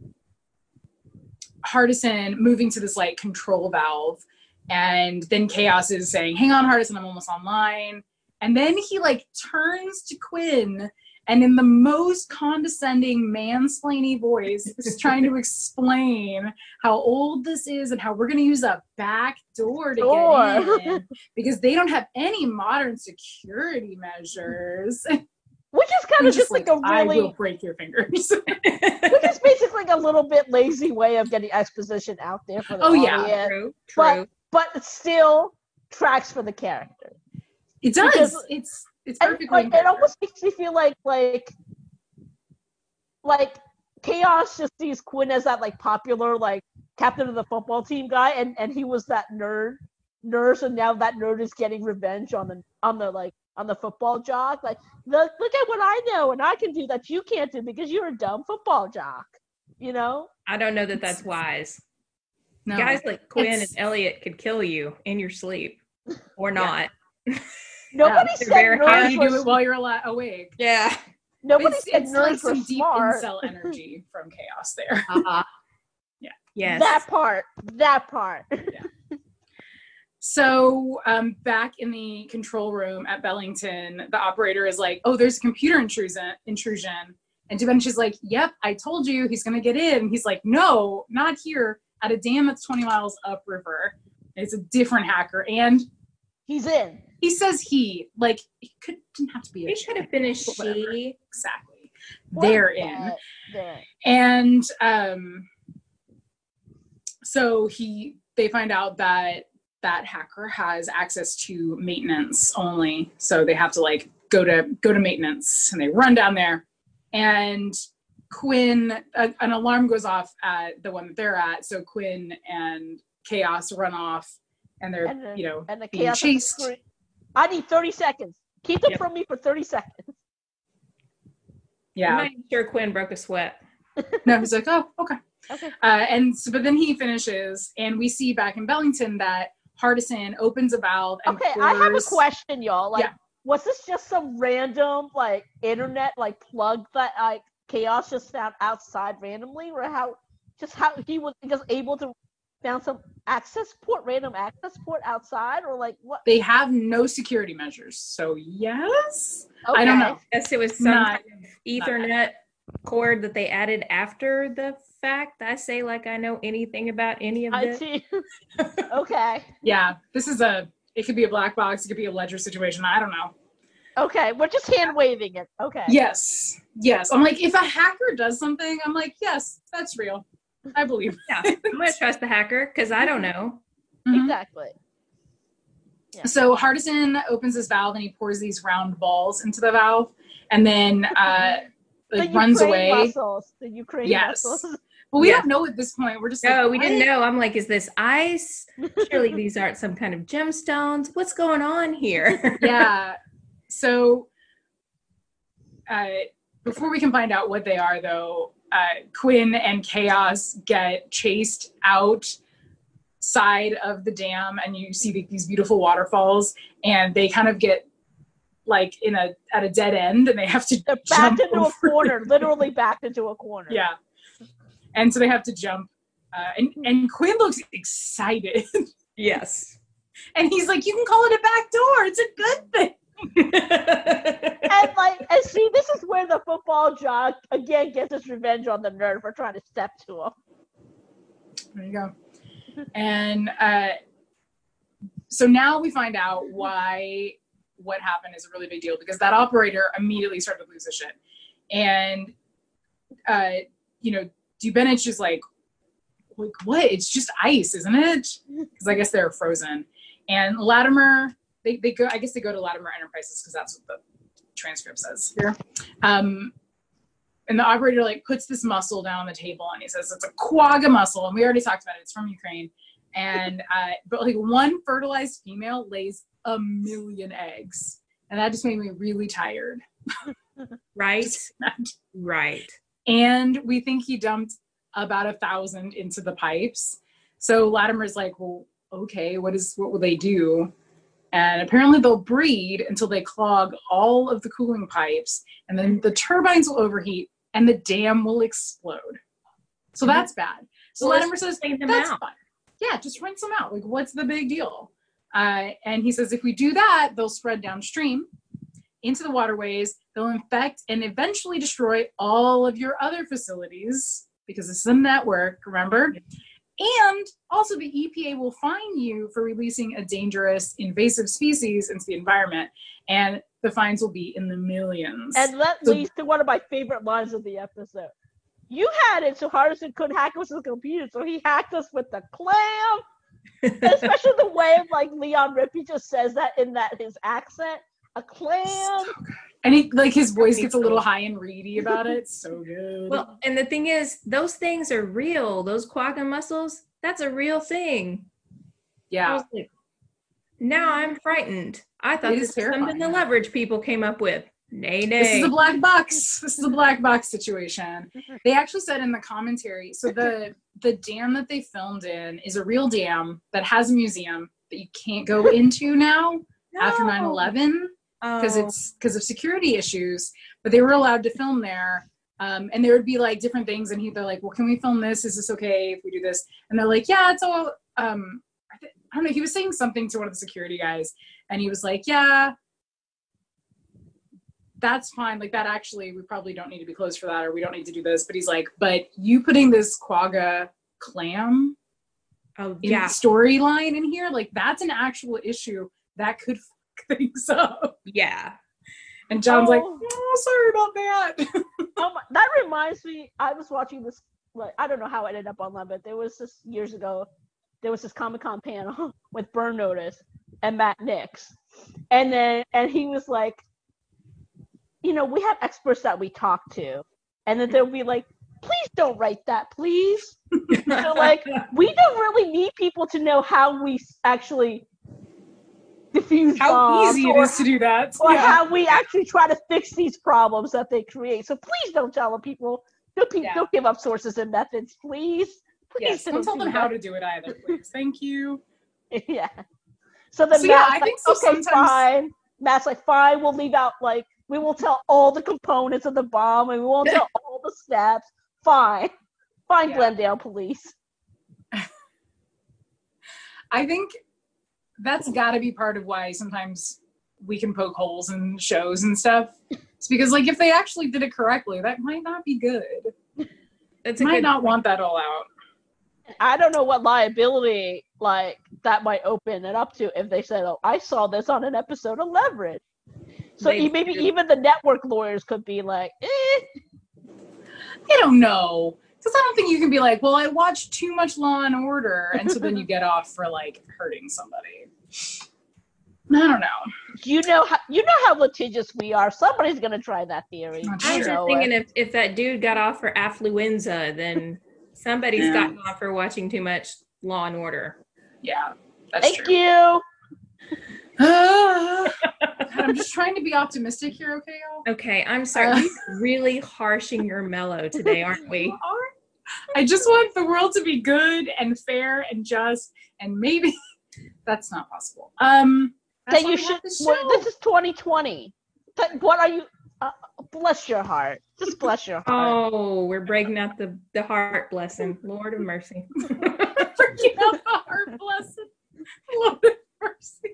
Hardison moving to this, like, control valve. And then Chaos is saying, hang on, Hardison, I'm almost online. And then he, like, turns to Quinn and in the most condescending, mansplaining voice, is trying to explain how old this is and how we're going to use a back door to Door. get in because they don't have any modern security measures. Which is kind I'm of just like, a I really, will break your fingers. which is basically like a little bit lazy way of getting exposition out there for the Oh, yeah. audience. True, But true. but it still tracks for the character. It does. Because- it's it's And perfectly. like, in it character. almost makes me feel like like like Chaos just sees Quinn as that like popular like captain of the football team guy, and and he was that nerd nurse, and now that nerd is getting revenge on the on the like on the football jock. Like, look look at what I know and I can do that you can't do because you're a dumb football jock. You know? I don't know that that's wise. No. Guys like Quinn It's- and Elliot could kill you in your sleep or not. Nobody they're said very nerds How do you were do it while you're ala- awake? Yeah. nobody it's, said it's nerds like were some deep smart. incel energy from Chaos there. Uh-huh. Yeah. Yes. That part. That part. So um, back in the control room at Bellington, the operator is like, oh, there's a computer intrusion. intrusion. And Dubenich is like, yep, I told you he's going to get in. He's like, no, not here, at a dam that's twenty miles upriver. It's a different hacker. And He's in. he says he, like, it could, didn't have to be a It could have been a but whatever. she. Exactly. They're But in. they're in. And um, so he, they find out that that hacker has access to maintenance only. So they have to like go to go to maintenance, and they run down there. And Quinn, a, an alarm goes off at the one that they're at. So Quinn and Chaos run off, and they're And the, you know and the being chaos has to chased. scream, I need thirty seconds. Keep them Yep. from me for thirty seconds. I'm Yeah. not even sure Quinn broke a sweat. No, he's like, oh, okay. Okay. Uh, and so, but then he finishes, and we see back in Bellington that Hardison opens a valve and Okay, I have a pours- question, y'all. Like, Yeah. was this just some random like internet like plug that like Chaos just found outside randomly, or how just how he was just able to found some access port, random access port outside, or like what? They have no security measures, so yes. Okay. I don't know. Yes, it was some Not- kind of Ethernet cord that they added after the fact. I say like I know anything about any of I this. see. Okay. Yeah, this is a. It could be a black box. It could be a ledger situation. I don't know. Okay, we're just hand waving it. Okay. Yes, yes. I'm like, if a hacker does something, I'm like, yes, that's real. I believe. Yeah, I'm gonna trust the hacker because I don't know. Mhm. Exactly. Yeah. So Hardison opens this valve and he pours these round balls into the valve, and then uh, like the runs Ukraine away. muscles. The Ukraine Yes. muscles. But we Yeah. don't know at this point. We're just like, No, we didn't what? know. I'm like, is this ice? Surely these aren't some kind of gemstones. What's going on here? Yeah. So uh, before we can find out what they are, though, uh, Quinn and Chaos get chased outside of the dam, and you see the, these beautiful waterfalls, and they kind of get like in a at a dead end, and they have to They're jump backed into a over. corner, literally backed into a corner. Yeah. And so they have to jump. Uh, and, and Quinn looks excited. Yes. And he's like, you can call it a back door. It's a good thing. And like, and see, this is where the football jock again gets his revenge on the nerd for trying to step to him. There you go. And uh, so now we find out why what happened is a really big deal, because that operator immediately started to lose his shit. And, uh, you know, Dubenich is like, like, what? It's just ice, isn't it? Because I guess they're frozen. And Latimer, they, they go, I guess they go to Latimer Enterprises because that's what the transcript says here. Um, and the operator like puts this muscle down on the table and he says it's a quagga muscle. And we already talked about it. It's from Ukraine. And, uh, but like one fertilized female lays a million eggs. And that just made me really tired. Right. Just imagine. Right. And we think he dumped about a thousand into the pipes. So Latimer's like, well, okay, what is what will they do? And apparently they'll breed until they clog all of the cooling pipes, and then the turbines will overheat and the dam will explode. So Mhm. that's bad. So Well, Latimer says, clean them that's out. fine. Yeah, just rinse them out. Like, what's the big deal? Uh, and he says, if we do that, they'll spread downstream. into the waterways. They'll infect and eventually destroy all of your other facilities because this is a network, remember? And also the E P A will fine you for releasing a dangerous invasive species into the environment. And the fines will be in the millions. And that So- leads to one of my favorite lines of the episode. You had it so Hardison couldn't hack us with the computer, so he hacked us with the clam. Especially the way like Leon Rippey just says that in that his accent. A clam. So good. And he, like his voice Okay, gets a so- little high and reedy about it. It's so good. Well, and the thing is, those things are real. Those quagga mussels, that's a real thing. I yeah. was like, now I'm frightened. I thought It this is was something the terrifying. leverage people came up with. Nay, nay. This is a black box. This is a black box situation. They actually said in the commentary, so the the dam that they filmed in is a real dam that has a museum that you can't go into now after nine eleven because Oh. it's because of security issues. But they were allowed to film there. Um, and there would be like different things, and he, they're like, "Well, can we film this? Is this okay if we do this?" And they're like, "Yeah, it's all." Um, I, th- I don't know. He was saying something to one of the security guys, and he was like, "Yeah, that's fine. Like that actually, we probably don't need to be closed for that, or we don't need to do this." But he's like, "But you putting this quagga clam Oh, in yeah. the storyline in here, like that's an actual issue that could fuck things up." Yeah. And John's like, Oh. "Oh, sorry about that." Oh my, that reminds me, I was watching this, like, I don't know how it ended up online, but there was this years ago, there was this Comic-Con panel with Burn Notice and Matt Nix. And then, and he was like, you know, we have experts that we talk to. And then they'll be like, please don't write that, please. So, like, we don't really need people to know how we s- actually diffuse How bombs easy it or is to do that. or Yeah. how we actually try to fix these problems that they create. So please don't tell them people. Don't, pe- Yeah. don't give up sources and methods, please. Please Yes, don't tell do them how that. to do it either, please. Thank you. Yeah. So then So, yeah, Matt's I like, think so okay, sometimes- fine. Matt's like, fine, we'll leave out, like, we will tell all the components of the bomb and we won't tell all the steps. Fine. Fine, Yeah. Glendale police. I think that's got to be part of why sometimes we can poke holes in shows and stuff. It's because, like, if they actually did it correctly, that might not be good. That's a Might good not want that all out. I don't know what liability, like, that might open it up to if they said, oh, I saw this on an episode of Leverage. So They- e- maybe even the network lawyers could be like, eh. I don't know. Because I don't think you can be like, well, I watched too much Law and Order, and so then you get off for, like, hurting somebody. I don't know. You know how you know how litigious we are. Somebody's gonna try that theory. Not I You was know just thinking it. if, if that dude got off for affluenza, then somebody's Yeah. gotten off for watching too much Law and Order. Yeah, that's Thank true. you. God, I'm just trying to be optimistic here, okay, y'all? Okay, I'm sorry. Uh. We're really harshing your mellow today, aren't we? I just want the world to be good and fair and just, and maybe that's not possible. Um, that's Then why you we should. have this Well, show. this is twenty twenty. Th- What are you? Uh, bless your heart. Just bless your heart. Oh, we're breaking out the, the heart blessing. Lord of mercy. Freaking out the heart blessing. Lord of mercy.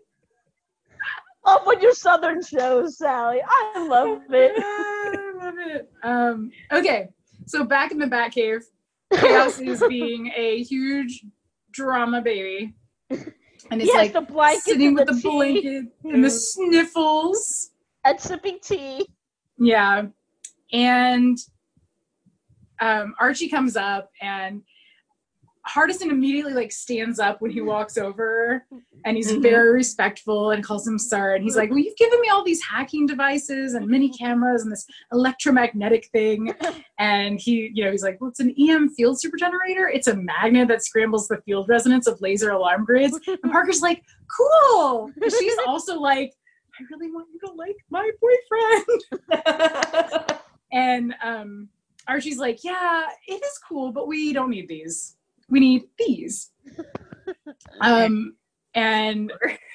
Oh, but your southern shows, Sally. I love it. I love it. Um, okay, so back in the Batcave, Chaos is being a huge drama baby. And it's Yes, like the blanket sitting and with the the tea. blanket and the sniffles. And sipping tea. Yeah. And um, Archie comes up and Hardison immediately like stands up when he walks over and he's Mhm. very respectful and calls him sir. And he's like, well, you've given me all these hacking devices and mini cameras and this electromagnetic thing. And he, you know, he's like, well, it's an E M field supergenerator. It's a magnet that scrambles the field resonance of laser alarm grids. And Parker's like, cool. And she's also like, I really want you to like my boyfriend. And um, Archie's like, yeah, it is cool, but we don't need these. We need these. Um, and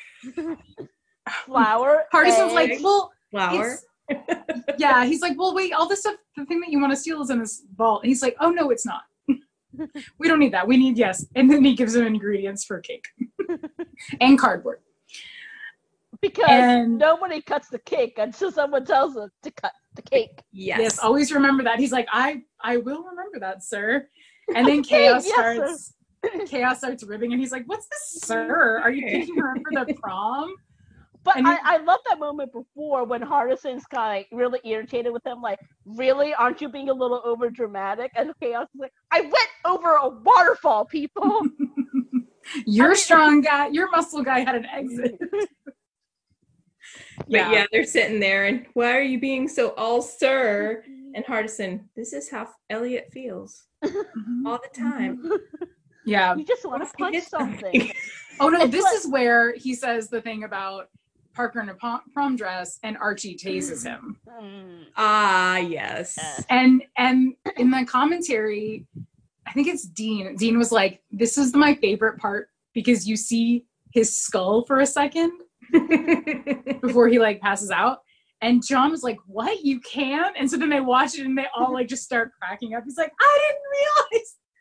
Flour. Hardison's like, eggs. well, Flour. it's- yeah, he's like, well, wait, all this stuff, the thing that you want to steal is in this vault. And he's like, oh, no, it's not. We don't need that. We need, yes. And then he gives him ingredients for cake and cardboard. Because And- nobody cuts the cake until someone tells them to cut the cake. Yes. Yes, always remember that. He's like, I I will remember that, sir. And then Chaos Yes, starts Chaos starts ribbing and he's like, what's this, sir? Are you picking her up for the prom? But And I, he- I love that moment before when Hardison's kind of like really irritated with him, like, really, aren't you being a little over dramatic? And Chaos is like, I went over a waterfall, people. Your I mean- strong guy, your muscle guy had an exit. But yeah. they're sitting there and why are you being so all sir? And Hardison, this is how Elliot feels Mhm. all the time. Yeah. You just want Wants to to punch hit something. something. Oh no, It's this like- is where he says the thing about Parker in a prom, prom dress and Archie tases him. Mm. Ah, yes. Uh, And and in the commentary, I think it's Dean. Dean was like, this is my favorite part because you see his skull for a second before he like passes out. And John was like, what? You can? And so then they watch it and they all like just start cracking up. He's like, I didn't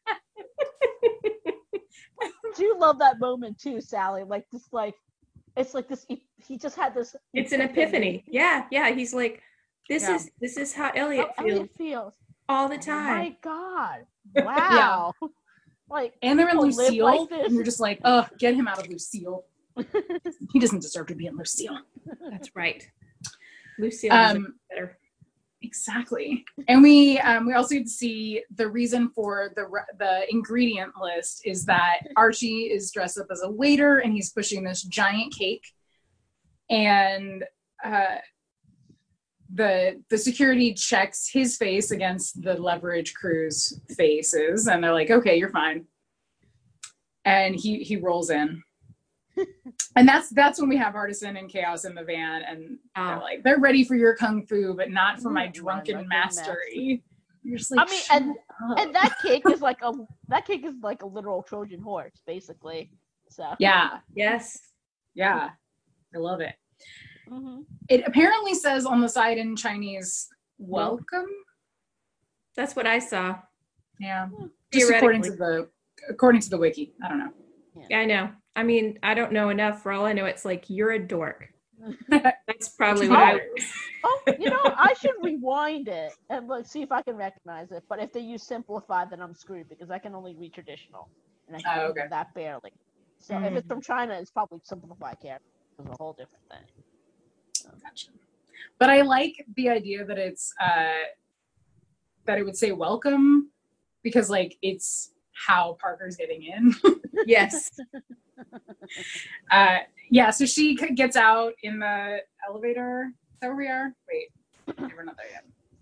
realize. I do love that moment too, Sally. Like this, like it's like this. He just had this. It's an epiphany. Yeah, yeah. He's like, this Yeah. is this is how How Elliot feels Elliot feels. all the Oh time. my God! Wow. Like And they're in people live Lucille. like this. And you're just like, ugh, get him out of Lucille. He doesn't deserve to be in Lucille. That's right. Lucille deserves Um, better. Exactly. And we um, we also get to see the reason for the re- the ingredient list is that Archie is dressed up as a waiter and he's pushing this giant cake, and uh, the the security checks his face against the Leverage crew's faces, and they're like, "Okay, you're fine." And he he rolls in. And that's that's when we have Artisan and Chaos in the van, and they're Oh. like, they're ready for your kung fu, but not for my Mm, drunken drunken mastery. You're just like, I mean, "Shut and- up." And that cake is like a that cake is like a literal Trojan horse, basically. So yeah, Yes. yeah, I love it. hmm It apparently says on the side in Chinese, "Welcome." That's what I saw. Yeah, just according to Theoretically. the according to the wiki. I don't know. Yeah, I know. I mean, I don't know enough. For all I know, it's like you're a dork. That's probably what I. Oh, you know, I should rewind it and look see if I can recognize it. But if they use simplify, then I'm screwed because I can only read traditional, and I can Oh, read okay. that barely. So if it's from China, it's probably simplify character. It's a whole different thing. Gotcha. But I like the idea that it's uh, that it would say welcome because like it's how Parker's getting in. Yes. uh, yeah, so she c- gets out in the elevator. Is that where we are? Wait, we're not there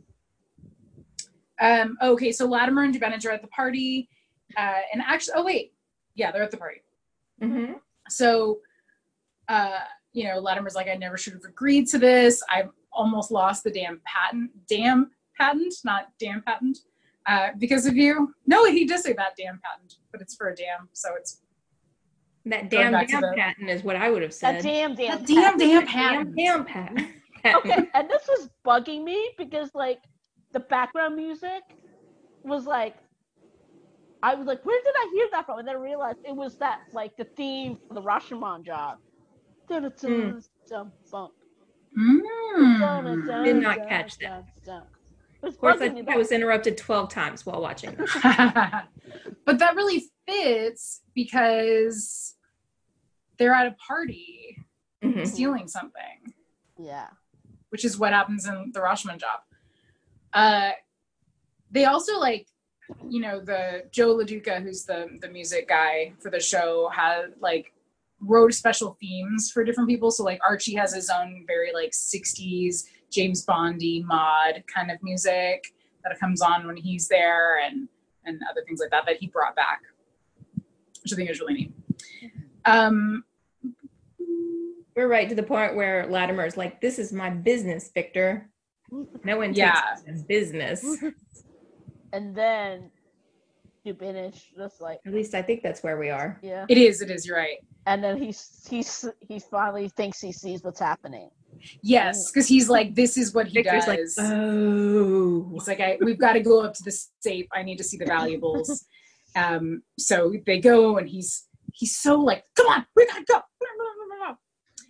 yet. Um, okay, so Latimer and Dubenage are at the party. Uh, and actually, oh wait, yeah, they're at the party. Mm-hmm. So, uh, you know, Latimer's like, I never should have agreed to this. I almost lost the damn patent. Damn patent, not damn patent. Uh, because of you. No, he does say that damn patent, but it's for a dam, so it's That Going damn back to damn the- patent is what I would have said. That damn damn that damn damn damn patent. damn patent. Okay, and this was bugging me because like the background music was like I was like, where did I hear that from? And then I realized it was that like the theme for the Rashomon job. Dun, dun, dun, dun, dun, Mm. dun, dun, Did not dun, catch that. dun, dun. It was Of course, I bugging me think that- I was interrupted twelve times while watching this. But that really fits because they're at a party Mhm. stealing something, Yeah. which is what happens in the Rashomon job. Uh, they also like, you know, the Joe LaDuca, who's the the music guy for the show, had like wrote special themes for different people. So like Archie has his own very like sixties James Bondy mod kind of music that comes on when he's there, and and other things like that that he brought back, which I think is really neat. Um, We're right to the point where Latimer's like, "This is my business, Victor. No one takes Yeah. this as business." And then Dubinich just like At least I think that's where we are. yeah. it is, it is. You're right. And then he's he's he finally thinks he sees what's happening. Yes, because he's like, this is what he Victor's like, does. "Oh, He's like, I, we've got to go up to the safe. I need to see the valuables. um, so they go, and he's he's so like, come on, we gotta go.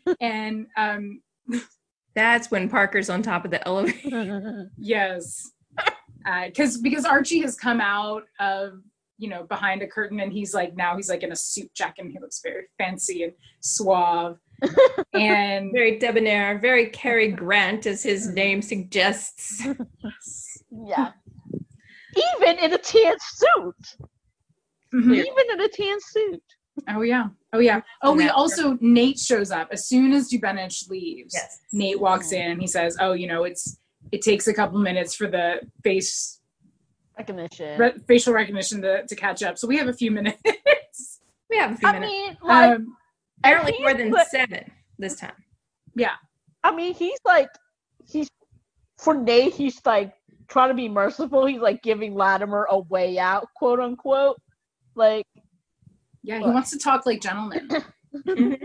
And um, That's when Parker's on top of the elevator. yes, because uh, because Archie has come out of, you know, behind a curtain, and he's like, now he's like in a suit jacket, and he looks very fancy and suave. And Very debonair, very Cary Grant, as his name suggests. Yeah. Even in a tan suit. Mhm. Even in a tan suit. Oh yeah. Oh yeah. Oh, we Master. also, Nate shows up as soon as Dubenich leaves. Yes. Nate walks in and he says, "Oh, you know, it's it takes a couple minutes for the face Recognition. re- facial recognition to, to catch up. So we have a few minutes." We have a few I minutes. mean, like, um, Apparently he's more than put- seven this time. yeah. I mean, he's like, he's, for Nate, he's like trying to be merciful. He's like giving Latimer a way out, quote unquote. Like, Yeah, he Look. wants to talk like gentlemen. You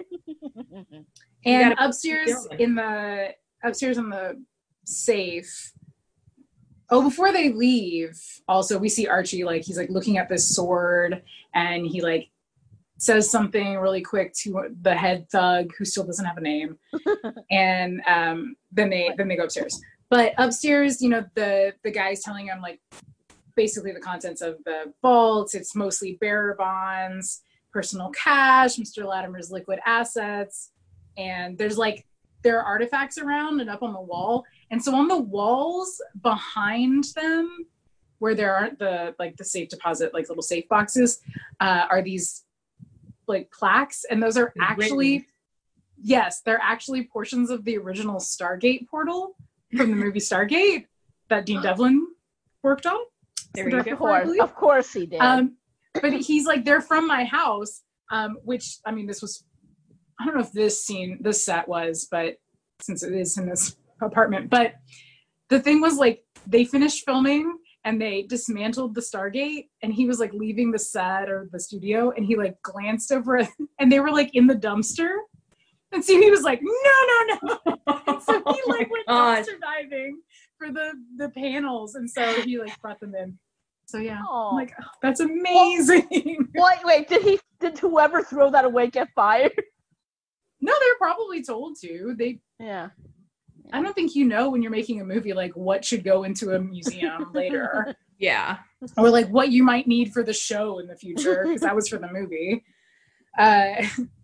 And gotta- upstairs gentlemen. in the upstairs in the safe. Oh, before they leave, also we see Archie, like he's like looking at this sword, and he like says something really quick to the head thug who still doesn't have a name. And um then they then they go upstairs. But upstairs, you know, the the guy's telling him like basically the contents of the vault. It's mostly bearer bonds, personal cash, Mister Latimer's liquid assets, and there's like there are artifacts around and up on the wall. And so on the walls behind them, where there aren't the like the safe deposit, like little safe boxes, uh, are these like plaques, and those are actually, yes, they're actually portions of the original Stargate portal from the movie Stargate that Dean Devlin worked on. There you of go. course, of course he did. Um, but he's like, they're from my house, um, which, I mean, this was, I don't know if this scene, this set was, but since it is in this apartment, but the thing was like, they finished filming and they dismantled the Stargate, and he was like leaving the set or the studio, and he like glanced over it, and they were like in the dumpster. And so he was like, no, no, no. So he like went gosh. dumpster diving for the, the panels. And so he like brought them in. So yeah, Aw. I'm like, oh, that's amazing. Wait, wait, did he, did whoever throw that away get fired? No, they're probably told to. They, Yeah. I don't think you know when you're making a movie like what should go into a museum later, Yeah. or like what you might need for the show in the future, because that was for the movie. Uh,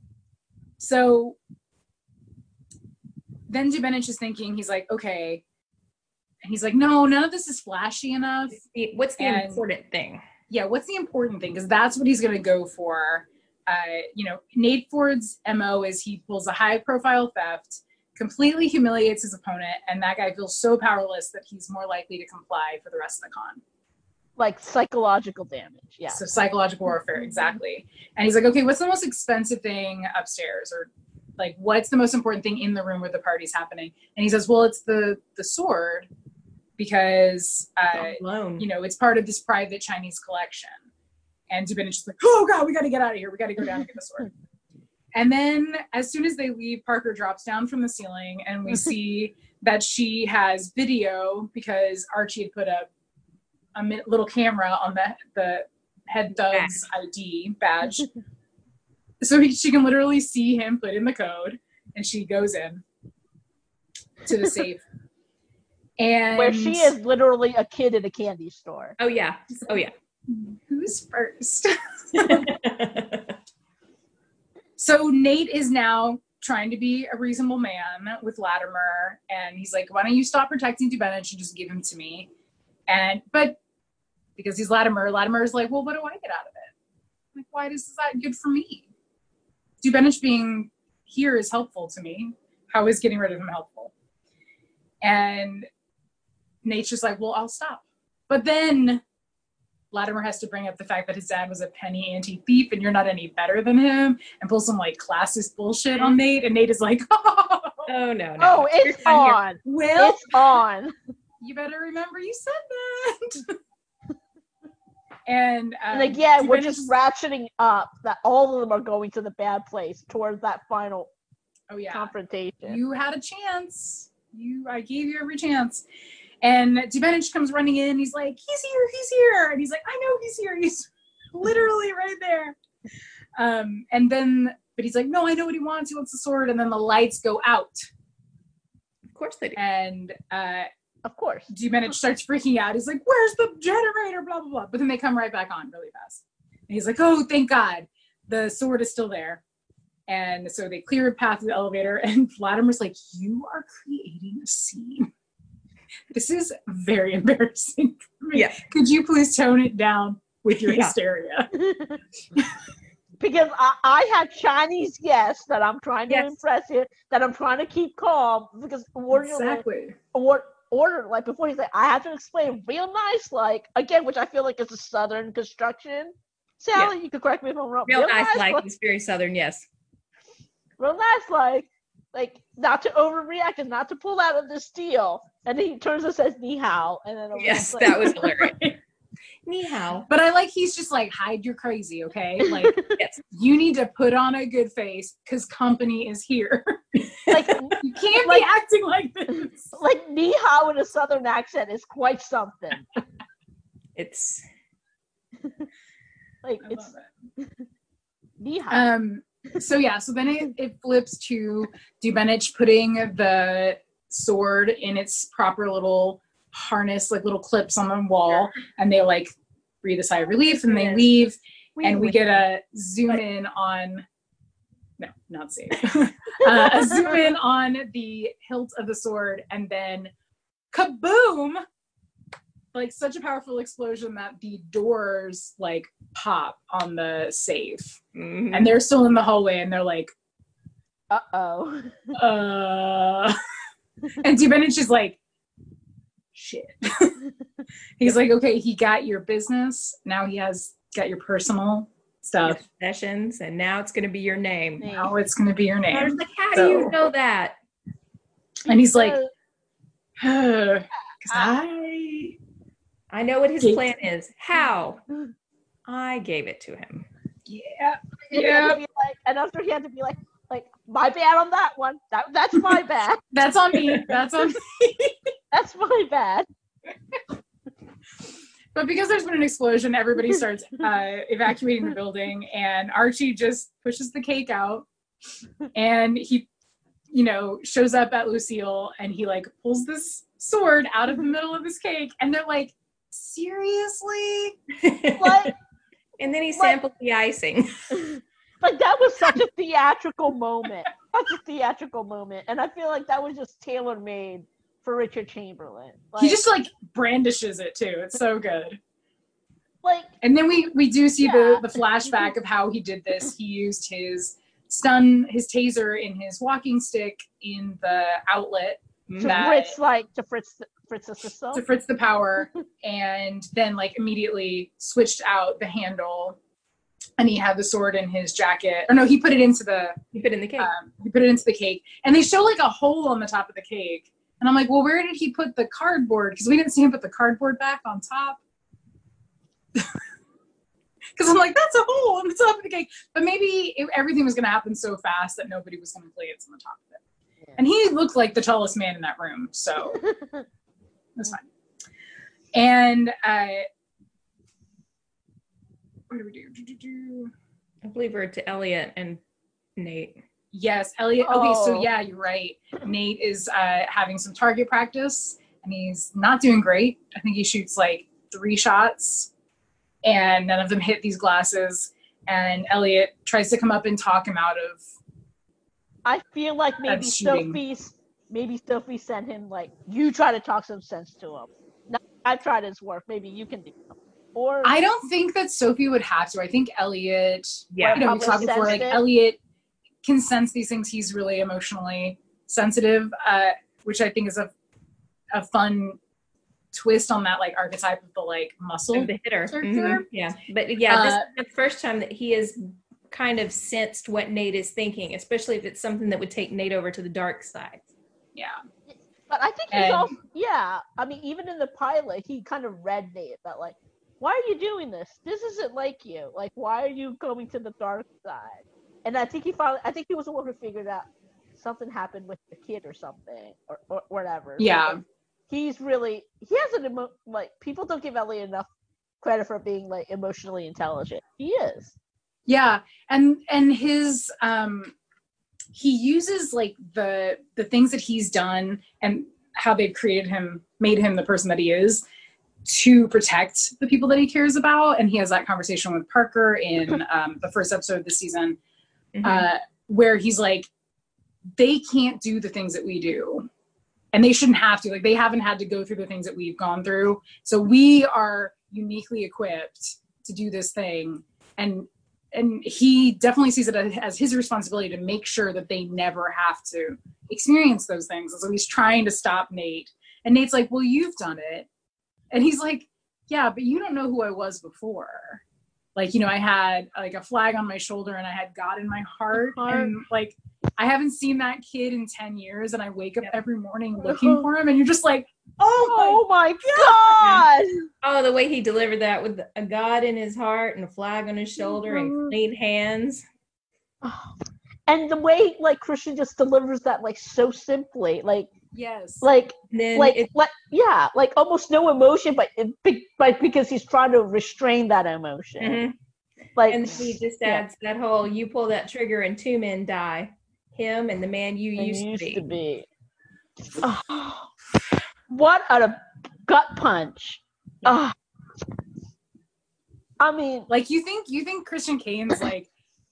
so then Dubenich is thinking, he's like, okay, and he's like, no, none of this is flashy enough. The- What's the And- important thing? Yeah, what's the important thing? Because that's what he's going to go for. Uh, you know, Nate Ford's M O is he pulls a high-profile theft, completely humiliates his opponent, and that guy feels so powerless that he's more likely to comply for the rest of the con. Like psychological damage. Yeah. So psychological warfare, exactly. And he's like, okay, what's the most expensive thing upstairs? Or like, what's the most important thing in the room where the party's happening? And he says, well, it's the the sword, because uh, Alone. you know, it's part of this private Chinese collection. And Dubenich is like, oh God, we got to get out of here. We got to go down and get the sword. And then as soon as they leave, Parker drops down from the ceiling, and we see that she has video, because Archie had put a, a mi- little camera on the, the head thug's I D badge. So he, she can literally see him put in the code, and she goes in to the safe. And Where she is literally a kid in a candy store. Oh yeah. Oh yeah. who's first? So Nate is now trying to be a reasonable man with Latimer, and he's like, why don't you stop protecting Dubenich and just give him to me? And but because he's Latimer, Latimer is like, well, what do I get out of it? Like, why is that good for me? Dubenich being here is helpful to me. How is getting rid of him helpful? And Nate's just like, well, I'll stop. But then Latimer has to bring up the fact that his dad was a penny ante thief, and you're not any better than him, and pull some like classist bullshit on Nate. And Nate is like, oh, Oh no, no. Oh, You're it's done here. on. well, It's on. you better remember you said that. And, um, And again, we're Dubenich- just ratcheting up that all of them are going to the bad place towards that final oh yeah, confrontation. you had a chance. You, I gave you every chance. And Dubenich comes running in. He's like, he's here, he's here. And he's like, I know he's here. He's literally right there. Um, and then but he's like, no, I know what he wants. He wants the sword. And then the lights go out. Of course they do. And uh, of course, Dubenich starts freaking out. He's like, where's the generator? Blah, blah, blah. But then they come right back on really fast. And he's like, oh, thank God. The sword is still there. And so they clear a path to the elevator. And Latimer's like, you are creating a scene. This is very embarrassing for me. Yeah. Could you please tone it down with your Yeah. hysteria? because I, I had Chinese guests that I'm trying to Yes. impress here, that I'm trying to keep calm because originally, Exactly. or order like before he's like, I have to explain real nice, like again, which I feel like is a southern construction. Sally, you could correct me if I'm wrong. Real nice, like he's very southern, yes. Real nice, like like not to overreact and not to pull out of this deal. And then he turns and says ni hao, and then Yes, like, that was hilarious. Ni hao. But I like he's just like, hide your crazy, okay? Like, Yes. you need to put on a good face because company is here. like You can't Like- be acting like this. like ni hao in a southern accent is quite something. It's Like I it's love it. ni hao. Um, so yeah, so then it, it flips to Dubenich putting the sword in its proper little harness, like little clips on the wall, and they like breathe a sigh of relief and they leave, and we get a zoom in on no, not safe. uh, a zoom in on the hilt of the sword, and then kaboom! Like such a powerful explosion that the doors like pop on the safe. mhm. And they're still in the hallway, and they're like, Uh oh. uh. And Dubenich is like, shit. He's like, okay, he got your business. Now he has got your personal Your stuff. possessions, and now it's going to be your name. Now it's going to be your I was name. like, how So- do you know that? And he's like, Uh, because I. I know what his Gate. plan is. How? I gave it to him. Yeah. he had Yeah. to be like, and after he had to be like, like my bad on that one. That that's my bad. That's on me. That's on me. That's my bad. But because there's been an explosion, everybody starts uh, evacuating the building, and Archie just pushes the cake out, and he, you know, shows up at Lucille, and he like pulls this sword out of the middle of this cake, and they're like, seriously? Like, And then he Like- sampled the icing. like that was such a theatrical moment. Such a theatrical moment. And I feel like that was just tailor made for Richard Chamberlain. Like, He just like brandishes it too. It's so good. like And then we we do see Yeah. the the flashback of how he did this. He used his stun, his taser in his walking stick in the outlet to that- Fritz, like to Fritz, Fritz's system. to fritz the power, and then like immediately switched out the handle, and he had the sword in his jacket. Or no, he put it into the You put in the cake. um, he put it into the cake, and they show like a hole on the top of the cake, and I'm like, well, where did he put the cardboard? Because we didn't see him put the cardboard back on top. Because I'm like, that's a hole on the top of the cake. But maybe it, everything was going to happen so fast that nobody was going to glance on the top of it. Yeah. And he looked like the tallest man in that room, so that's fine. And uh, what do we do? do, do, do. I believe we're to Elliot and Nate. Yes, Elliot. Okay, so Oh. yeah, you're right. Nate is uh, having some target practice, and he's not doing great. I think he shoots like three shots, and none of them hit these glasses. And Elliot tries to come up and talk him out of. I feel like maybe That's shooting. Sophie's maybe Sophie sent him like, you try to talk some sense to him. No, I've tried his work. Maybe you can do it. Or I don't think that Sophie would have to. I think Elliot. Yeah. You know, we Probably talked before. Like sensed it. Elliot can sense these things. He's really emotionally sensitive, uh, which I think is a a fun twist on that like archetype of the like muscle. The hitter. Circular? Mhm. Yeah. But yeah, this Uh, is the first time that he has kind of sensed what Nate is thinking, especially if it's something that would take Nate over to the dark side. Yeah. But I think he's And- also, yeah. I mean, even in the pilot, he kind of read Nate about like, why are you doing this? This isn't like you. Like, why are you going to the dark side? And I think he finally, I think he was the one who figured out something happened with the kid or something or, or whatever. So, Yeah. like, he's really, he has an emo, like, people don't give Elliot enough credit for being like emotionally intelligent. He is. Yeah, and and his um, he uses like the the things that he's done and how they've created him, made him the person that he is, to protect the people that he cares about. And he has that conversation with Parker in um, the first episode of the season, mm-hmm. uh, where he's like, they can't do the things that we do. And they shouldn't have to. Like, they haven't had to go through the things that we've gone through. So we are uniquely equipped to do this thing. And and he definitely sees it as his responsibility to make sure that they never have to experience those things. And so he's trying to stop Nate. And Nate's like, well, you've done it. And he's like, yeah, but you don't know who I was before. Like, you know, I had like a flag on my shoulder and I had God in my heart. heart. And like, I haven't seen that kid in ten years. And I wake up every morning looking for him. And you're just like, oh my, oh my God. God. Oh, the way he delivered that with a God in his heart and a flag on his shoulder mm-hmm. and clean hands. And the way like Christian just delivers that like so simply, like, yes, like, like, like, yeah, like almost no emotion, but it, but because he's trying to restrain that emotion. Mm-hmm. Like, and he just adds yeah. that whole, you pull that trigger and two men die, him and the man you used, used to be. To be. Oh, what a gut punch! Oh. I mean, like you think you think Christian Kane's like,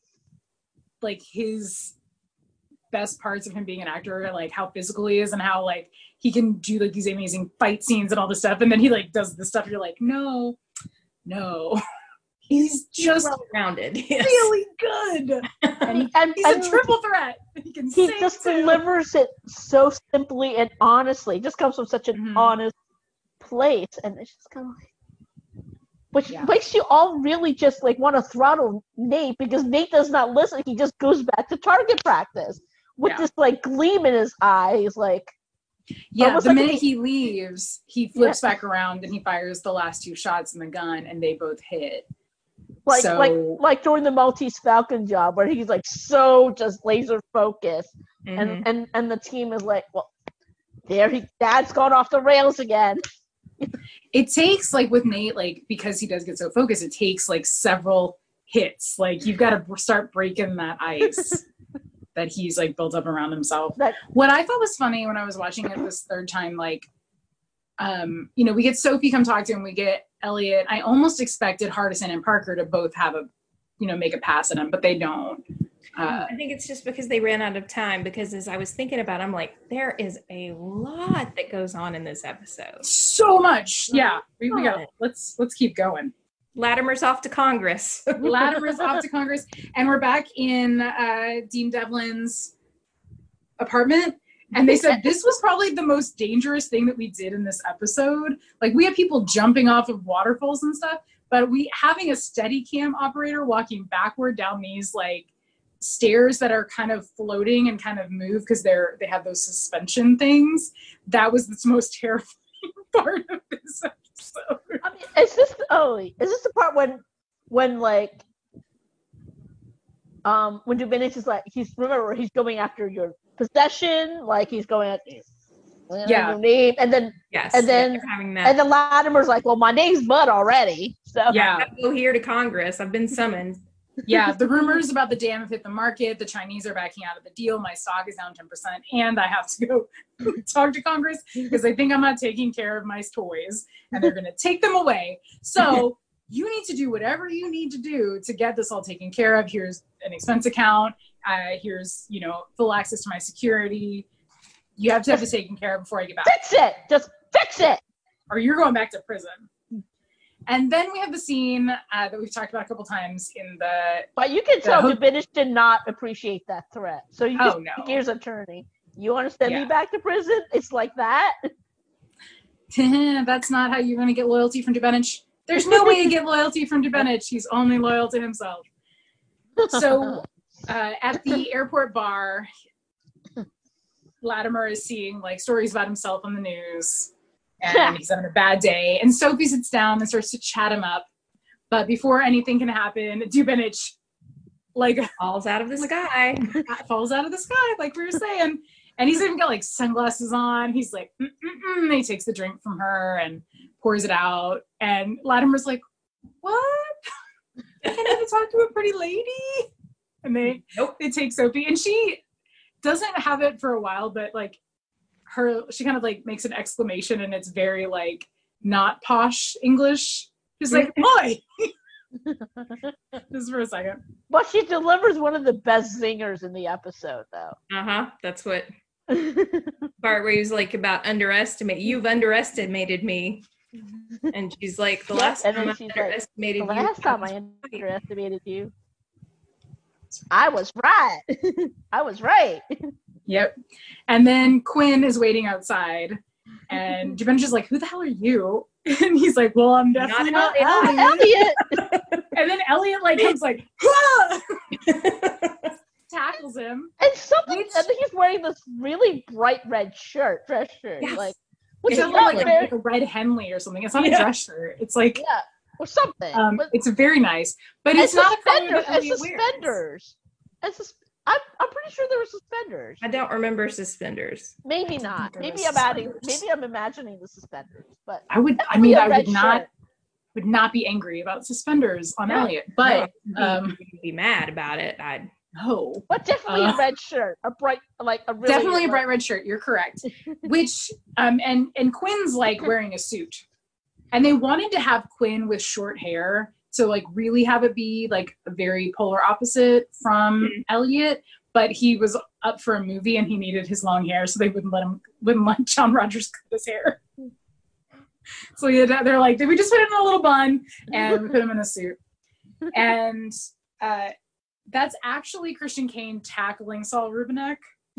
like his best parts of him being an actor, like how physical he is and how like he can do like these amazing fight scenes and all this stuff, and then he like does this stuff. You're like, no, no, he's just well-rounded, yes. really good, and, and he's and a triple threat. He can he sing just too. delivers it so simply and honestly. It just comes from such an mm-hmm. honest place, and it's just kind of like. Which yeah. makes you all really just like want to throttle Nate because Nate does not listen. He just goes back to target practice with yeah. this like gleam in his eye. He's like, yeah. The like minute he leaves, he flips yeah. back around and he fires the last two shots in the gun, and they both hit. Like so... like like during the Maltese Falcon job, where he's like so just laser focused, mm-hmm. and and and the team is like, well, there he, Dad's gone off the rails again. It takes like with Nate, like because he does get so focused, it takes like several hits. Like you've got to start breaking that ice that he's like built up around himself. That, what I thought was funny when I was watching it this third time, like, um, you know, we get Sophie come talk to him, we get Elliot. I almost expected Hardison and Parker to both have a, you know, make a pass at him, but they don't. Uh, I think it's just because they ran out of time, because as I was thinking about it, I'm like, there is a lot that goes on in this episode. So much. Yeah. We, we got let's let's keep going. Latimer's off to Congress. Latimer's off to Congress. And we're back in uh, Dean Devlin's apartment. And they said this was probably the most dangerous thing that we did in this episode. Like we had people jumping off of waterfalls and stuff, but we having a steady cam operator walking backward down these like stairs that are kind of floating and kind of move because they're they have those suspension things. That was the most terrifying part of this episode. I mean, is this oh is this the part when when like um when Dubinich is like he's remember he's going after your possession, like he's going at yeah your name, and then yes and then having that. And then Latimer's like, well, my name's Bud already, so yeah, I gotta go here to Congress. I've been summoned. Yeah, the rumors about the dam have hit the market. The Chinese are backing out of the deal. My stock is down ten percent, and I have to go talk to Congress because they think I'm not taking care of my toys, and they're going to take them away. So you need to do whatever you need to do to get this all taken care of. Here's an expense account. Uh, here's, you know, full access to my security. You have to have this taken care of before I get back. Fix it! Just fix it! Or you're going back to prison. And then we have the scene uh, that we've talked about a couple times in the... But you can tell ho- Dubinich did not appreciate that threat. So you oh, just, no. here's attorney. You want to send yeah. me back to prison? It's like that? That's not how you're going to get loyalty from Dubinich. There's no way to get loyalty from Dubinich. He's only loyal to himself. So uh, at the airport bar, Latimer is seeing like stories about himself on the news. And he's having a bad day. And Sophie sits down and starts to chat him up. But before anything can happen, Dubinich, like... falls out of the sky. falls out of the sky, like we were saying. And he's even got, like, sunglasses on. He's like, mm-mm-mm. And he takes the drink from her and pours it out. And Latimer's like, what? Can I have to talk to a pretty lady? And they Nope. they take Sophie, and she doesn't have it for a while, but like her, she kind of like makes an exclamation, and it's very like not posh English. She's like, "Oi!" Just for a second. But she delivers one of the best zingers in the episode, though. Uh-huh. That's what part where he was like about underestimate. You've underestimated me. And she's like, the Yes, last and time then I she's like, underestimated The you. last time was I right." underestimated you, I was right. I was right. Yep. And then Quinn is waiting outside, and Givenchy's like, "Who the hell are you?" And he's like, "Well, I'm definitely not, Not Elliot." Elliot. And then Elliot like comes like, "Whoa!" tackles him. And something, Which- and he's wearing this really bright red shirt, dress shirt. Yes. Like, which It's is not not like, a, very, like a red Henley or something. It's not Yeah. a dress shirt. It's like, yeah, or something. um, but it's very nice, but and it's not a color suspenders, that and Elliot wears. suspenders. And sus- I'm, I'm pretty sure there were suspenders. I don't remember suspenders. Maybe don't not. think there Maybe was I'm adding. suspenders. Maybe I'm imagining the suspenders. But I would, I definitely mean, a I red would not, shirt. would not be angry about suspenders on No. Elliot, but No, um, you'd be mad about it. I'd no. But definitely Uh, a red shirt, a bright, like a really Definitely a like- bright red shirt. You're correct. Which um and and Quinn's like wearing a suit, and they wanted to have Quinn with short hair, so like really have it be like a very polar opposite from Mhm. Elliot. But he was up for a movie and he needed his long hair, so they wouldn't let him wouldn't let John Rogers cut his hair. So he had, they're like, did we just put him in a little bun and we put him in a suit? And uh, that's actually Christian Kane tackling Saul Rubinek.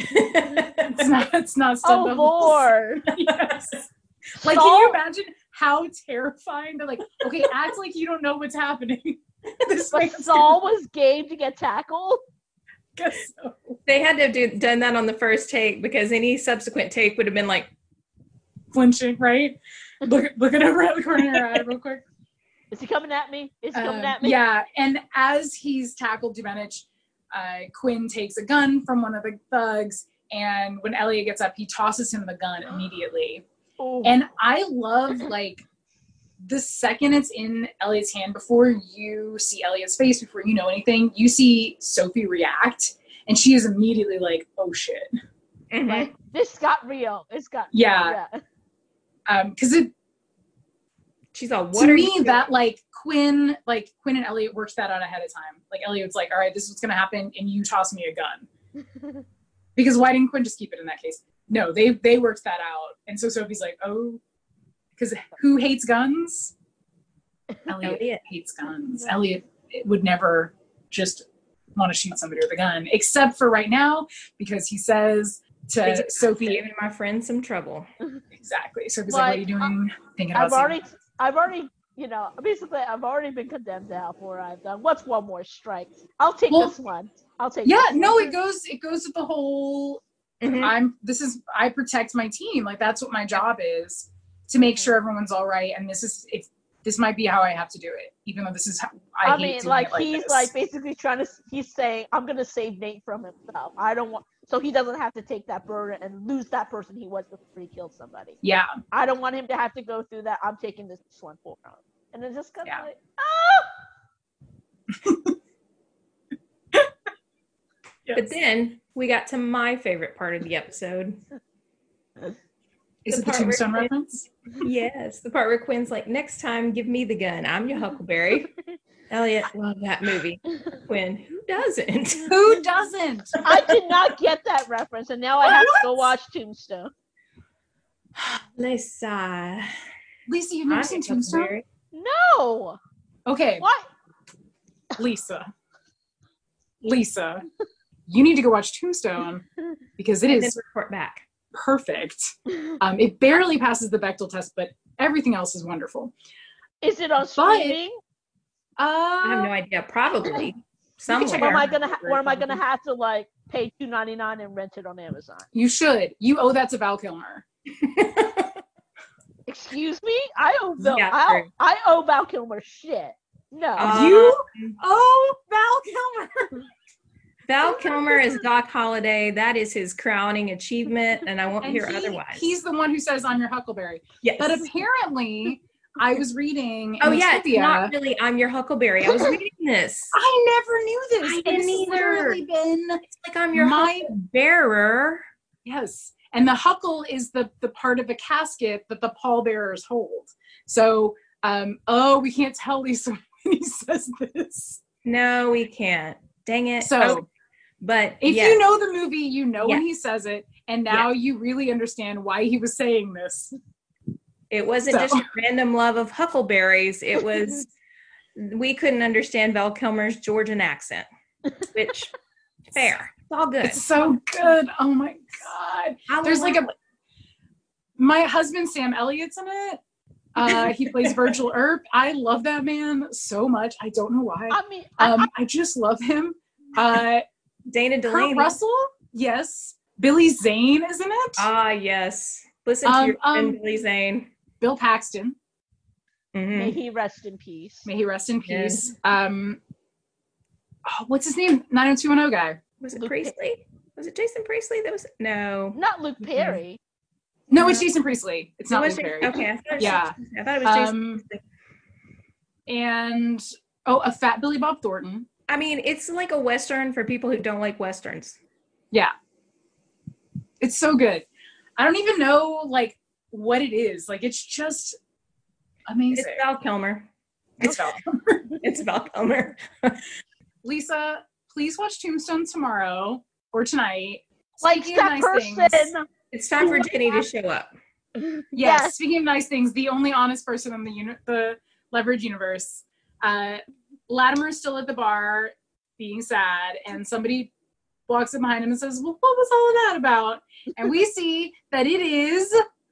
It's not. It's not. stunt Oh doubles. Lord! Yes. Like, Saul- can you imagine how terrifying? They're like, okay, act like you don't know what's happening. This But man's Saul was game to get tackled. gonna- guess so. They had to have do, done that on the first take because any subsequent take would have been like, Flinching, right? Look, looking over at the corner of your eye real quick. Is he coming at me? Is he coming Um, at me? yeah, and as he's tackled Dumenich, uh, Quinn takes a gun from one of the thugs, and when Elliot gets up, he tosses him the gun immediately. Ooh. And I love, like, the second it's in Elliot's hand, before you see Elliot's face, before you know anything, you see Sophie react, and she is immediately like, oh shit. mhm. Like, this got real. It's got Yeah. yeah. Um, because it, She's all, what to are me, you doing?" that, like, Quinn, like, Quinn and Elliot worked that out ahead of time. Like, Elliot's like, all right, this is what's gonna happen, and you toss me a gun. Because why didn't Quinn just keep it in that case? No, they they worked that out. And so Sophie's like, oh, because who hates guns? Elliot, Elliot. hates guns. Elliot would never just want to shoot somebody with a gun, except for right now, because he says to Sophie, Giving my friend some trouble. exactly. Sophie's like, what are you Like, doing? Thinking about I've already, something. I've already, you know, basically, I've already been condemned now for what I've done. What's one more strike? I'll take Well, this one. I'll take. Yeah, this no, one. it goes it goes with the whole Mhm. I'm this is I protect my team. Like, that's what my job is, to make sure everyone's all right. And this is if this might be how I have to do it, even though this is how I, I hate mean, doing like, it like he's this. like basically trying to. He's saying, "I'm gonna save Nate from himself. I don't want, so he doesn't have to take that burden and lose that person he was before he killed somebody. Yeah, I don't want him to have to go through that. I'm taking this one for him." And it's just kind of Yeah. like, oh. yes. But then we got to my favorite part of the episode. Is the it the part where Tombstone Quinn- reference? Yes, the part where Quinn's like, next time, give me the gun. I'm your Huckleberry. Elliot, love that movie. Quinn, who doesn't? Who doesn't? I did not get that reference, and now I have to go What? watch Tombstone. Lisa. Lisa, you've never I'm seen your Tombstone? Huckleberry. No. Okay, What? Lisa. Lisa, you need to go watch Tombstone because it And then is report back. perfect. Um, it barely passes the Bechdel test, but everything else is wonderful. Is it on But- streaming? Uh, I have no idea. Probably. check Somewhere. Or am I out. gonna ha- or am I gonna have to like pay two ninety nine and rent it on Amazon? You should. You owe that to Val Kilmer. Excuse me? I owe Val Yeah, I, true. owe, I owe Val Kilmer shit. No. Uh, You owe Val Kilmer. Val Kilmer is Doc Holliday. That is his crowning achievement, and I won't And hear he- otherwise. He's the one who says, I'm your Huckleberry. yes. But apparently, I was reading. Oh in the yeah, trivia, it's not really I'm Your Huckleberry. I was reading this. I never knew this. I and didn't this has either. literally been It's like I'm Your my Hucklebearer. yes. And the huckle is the the part of the casket that the pallbearers hold. So, um, oh, we can't tell Lisa when he says this. No, we can't. Dang it. So, okay. But if yes. you know the movie, you know Yeah. when he says it, and now Yeah. you really understand why he was saying this. It wasn't So. just a random love of huckleberries. It was, we couldn't understand Val Kilmer's Georgian accent, which, fair. It's all good. It's so good. Oh my God. I'll There's like allow a, my husband, Sam Elliott's in it. Uh, he plays Virgil Earp. I love that man so much. I don't know why. I mean, I, Um, I just love him. Uh, Dana Delaney. Kurt Russell, yes. Billy Zane is in it. Ah, yes. Listen to Um, your friend um, Billy Zane. Bill Paxton, Mhm. may he rest in peace. may he rest in peace. Um, oh, what's his name? nine oh two one oh guy. Was it Luke Priestley? Was it Jason Priestley? That was no. Not Luke Perry. No, it's Jason Priestley. It's It not was Luke Jason- Perry. Okay, I thought it was Yeah. Jason- I thought it was Jason Um, Priestley. And oh, a fat Billy Bob Thornton. I mean, it's like a Western for people who don't like Westerns. Yeah. It's so good. I don't even know like what it is. Like it's just amazing. It's Val Kilmer. It's Val. It's Val Kilmer. Lisa, please watch Tombstone tomorrow or tonight. Like Speaking of that nice person. things- It's time for Jenny to show up. Yes, Yes. speaking of nice things, the only honest person in the uni- the Leverage universe. Uh, Latimer's still at the bar being sad, and somebody walks up behind him and says, well, what was all of that about? And we see that it is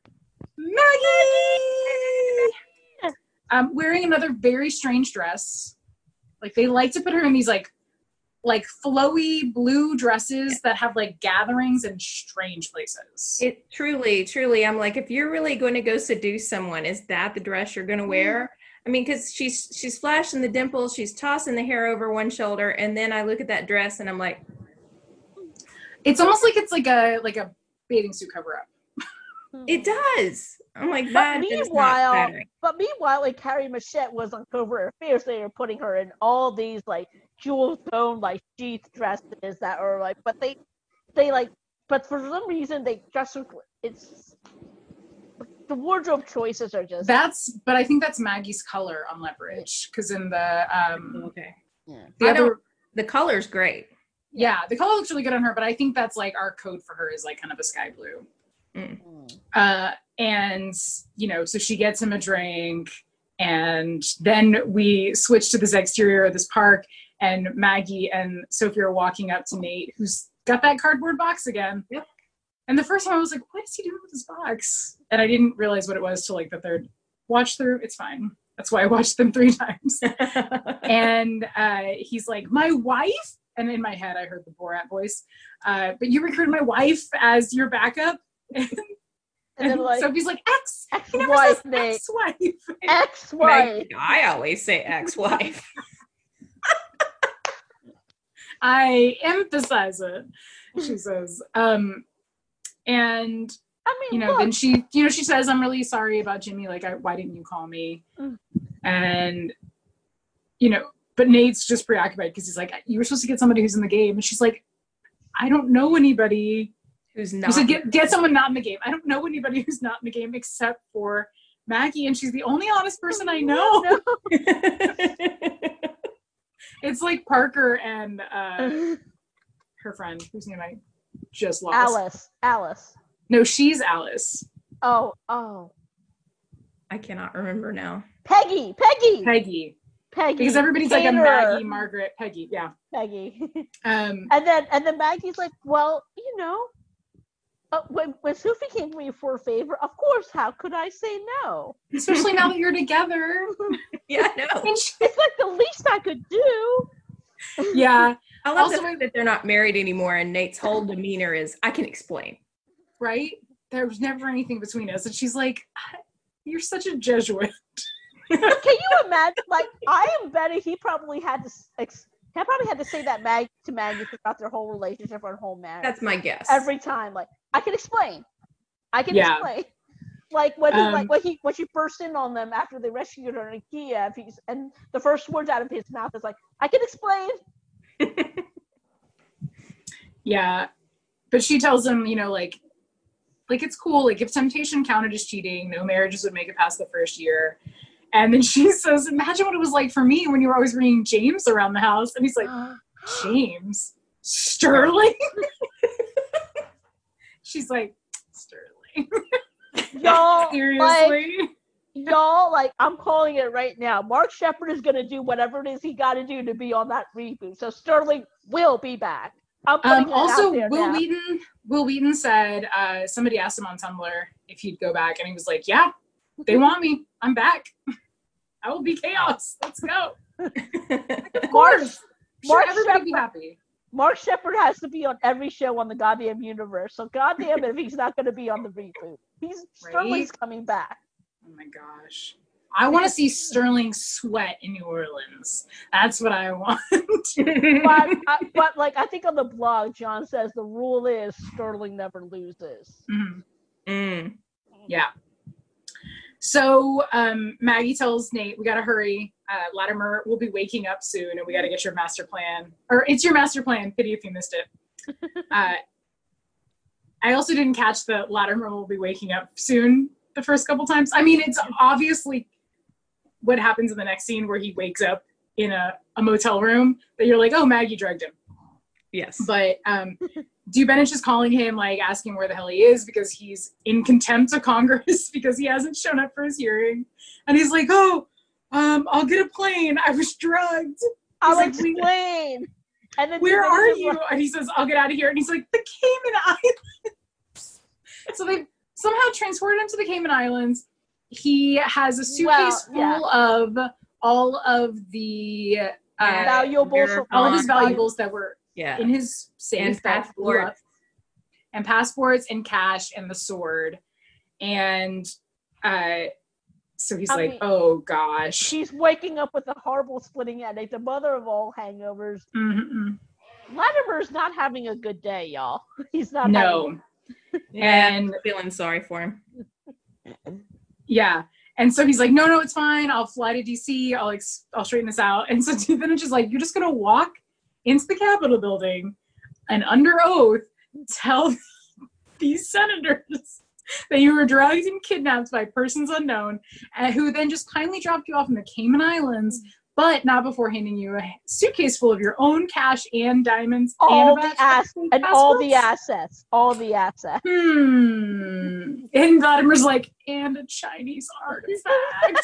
Maggie! Um, wearing another very strange dress. Like, they like to put her in these, like, like flowy blue dresses that have, like, gatherings in strange places. It truly, truly, I'm like, if you're really going to go seduce someone, is that the dress you're going to wear? I mean, because she's she's flashing the dimples, she's tossing the hair over one shoulder, and then I look at that dress and I'm like, It's almost like it's like a like a bathing suit cover up. it does. I'm like, But that is not meanwhile, flattering. but meanwhile, like Carrie Machette was on Covert Affairs, they were putting her in all these like jewel tone like sheath dresses that are like, but they, they like, but for some reason they dress her. It's the wardrobe choices are just That's but I think that's Maggie's color on Leverage because in the um Okay. yeah. the I other don't- The color's great. yeah the color looks really good on her, but I think that's like our code for her is like kind of a sky blue. Mm. Uh, and you know, so she gets him a drink, and then we switch to this exterior of this park, and Maggie and Sophie are walking up to Nate, who's got that cardboard box again. Yep. And the first time I was like, what is he doing with this box? And I didn't realize what it was till like the third watch through. It's fine. That's why I watched them three times. And uh, he's like, my wife? And in my head, I heard the Borat voice. Uh, but you recruited my wife as your backup? And, And then like Sophie's like, ex. He never ex-wife, says Nate, ex-wife. ex-wife. Meg, I always say ex-wife. I emphasize it, she says. Um, and I mean, you know, look, then she, you know, she says, I'm really sorry about Jimmy. Like, I, why didn't you call me? Mm. And, you know, but Nate's just preoccupied because he's like, you were supposed to get somebody who's in the game. And she's like, I don't know anybody. Who's He not? said, get, get someone not in the game. I don't know anybody who's not in the game except for Maggie. And she's the only honest person I know. No. It's like Parker and uh, her friend, whose name I just lost. Alice, Alice. No, she's Alice. Oh, oh, I cannot remember now. Peggy, Peggy, Peggy. Peggy. Because everybody's like a Caterer. Maggie, Margaret, Peggy. Yeah. Peggy. Um, And then and then Maggie's like, well, you know, uh, when when Sophie came to me for a favor, of course, how could I say no? especially now that you're together. Yeah, I know. And she- It's like the least I could do. yeah, I love Also, the fact that they're not married anymore, and Nate's whole demeanor is, I can explain. right? There was never anything between us. And she's like, you're such a Jesuit. Can you imagine? Like, I am betting he probably had to. Ex- he probably had to say that Mag to Maggie throughout their whole relationship or whole marriage. That's my guess. Every time, like, I can explain. I can Yeah. explain. Like when he Um, like when he when she burst in on them after they rescued her in Kiev, he's and the first words out of his mouth is like, "I can explain." Yeah, but she tells him, you know, like, like it's cool. Like if temptation counted as cheating, no marriages would make it past the first year. And then she says, "Imagine what it was like for me when you were always bringing James around the house." And he's like, "James, Sterling." She's like, "Sterling." Y'all, Seriously. like, y'all, like, I'm calling it right now. Mark Shepard is gonna do whatever it is he got to do to be on that reboot. So Sterling will be back. I'm putting Um, it also, out there Will now. Wheaton, Will Wheaton said uh, somebody asked him on Tumblr if he'd go back, and he was like, "Yeah, they want me. I'm back. I will be chaos. Let's go." Of Mark, course. Mark Should everybody Shepard, be happy? Mark Shepard has to be on every show on the goddamn universe. So goddamn it if he's not going to be on the reboot. He's Right? Sterling's coming back. Oh my gosh. I want to see Sterling sweat in New Orleans. That's what I want. But, I, but like I think on the blog, John says the rule is Sterling never loses. Mhm. Mm. Yeah. So um, Maggie tells Nate, "We got to hurry. Uh, Latimer will be waking up soon, and we got to get your master plan. Or it's your master plan. Pity if you missed it." Uh, I also didn't catch the Latimer will be waking up soon the first couple times. I mean, it's obviously what happens in the next scene where he wakes up in a, a motel room that you're like, oh, Maggie drugged him. Yes. But um, Dubenich is calling him, like, asking where the hell he is because he's in contempt of Congress because he hasn't shown up for his hearing. And he's like, oh, um, I'll get a plane. I was drugged. I'll like, explain. And then Where Dubenich are is you? like- And he says, I'll get out of here. And he's like, the Cayman Islands. So they somehow transported him to the Cayman Islands. He has a suitcase Well, yeah. full of all of the uh, Valuables their- from all of his Valuables. valuables that were Yeah. in his safe And that blew up. passports. And passports and cash and the sword. And uh, so he's I like, mean, oh gosh. She's waking up with a horrible splitting headache, the mother of all hangovers. Mm-mm. Latimer's not having a good day, y'all. He's not. No. Yeah, And I'm feeling sorry for him. yeah. And so he's like, no, no, it's fine. I'll fly to D C. I'll ex- I'll straighten this out. And so then it's just like, you're just going to walk into the Capitol building and under oath tell these senators that you were drugged and kidnapped by persons unknown, and who then just kindly dropped you off in the Cayman Islands, but not before handing you a suitcase full of your own cash and diamonds all and a the batch ass of and all the passports. assets, all the assets. Hmm. And Vladimir's like, and a Chinese artifact.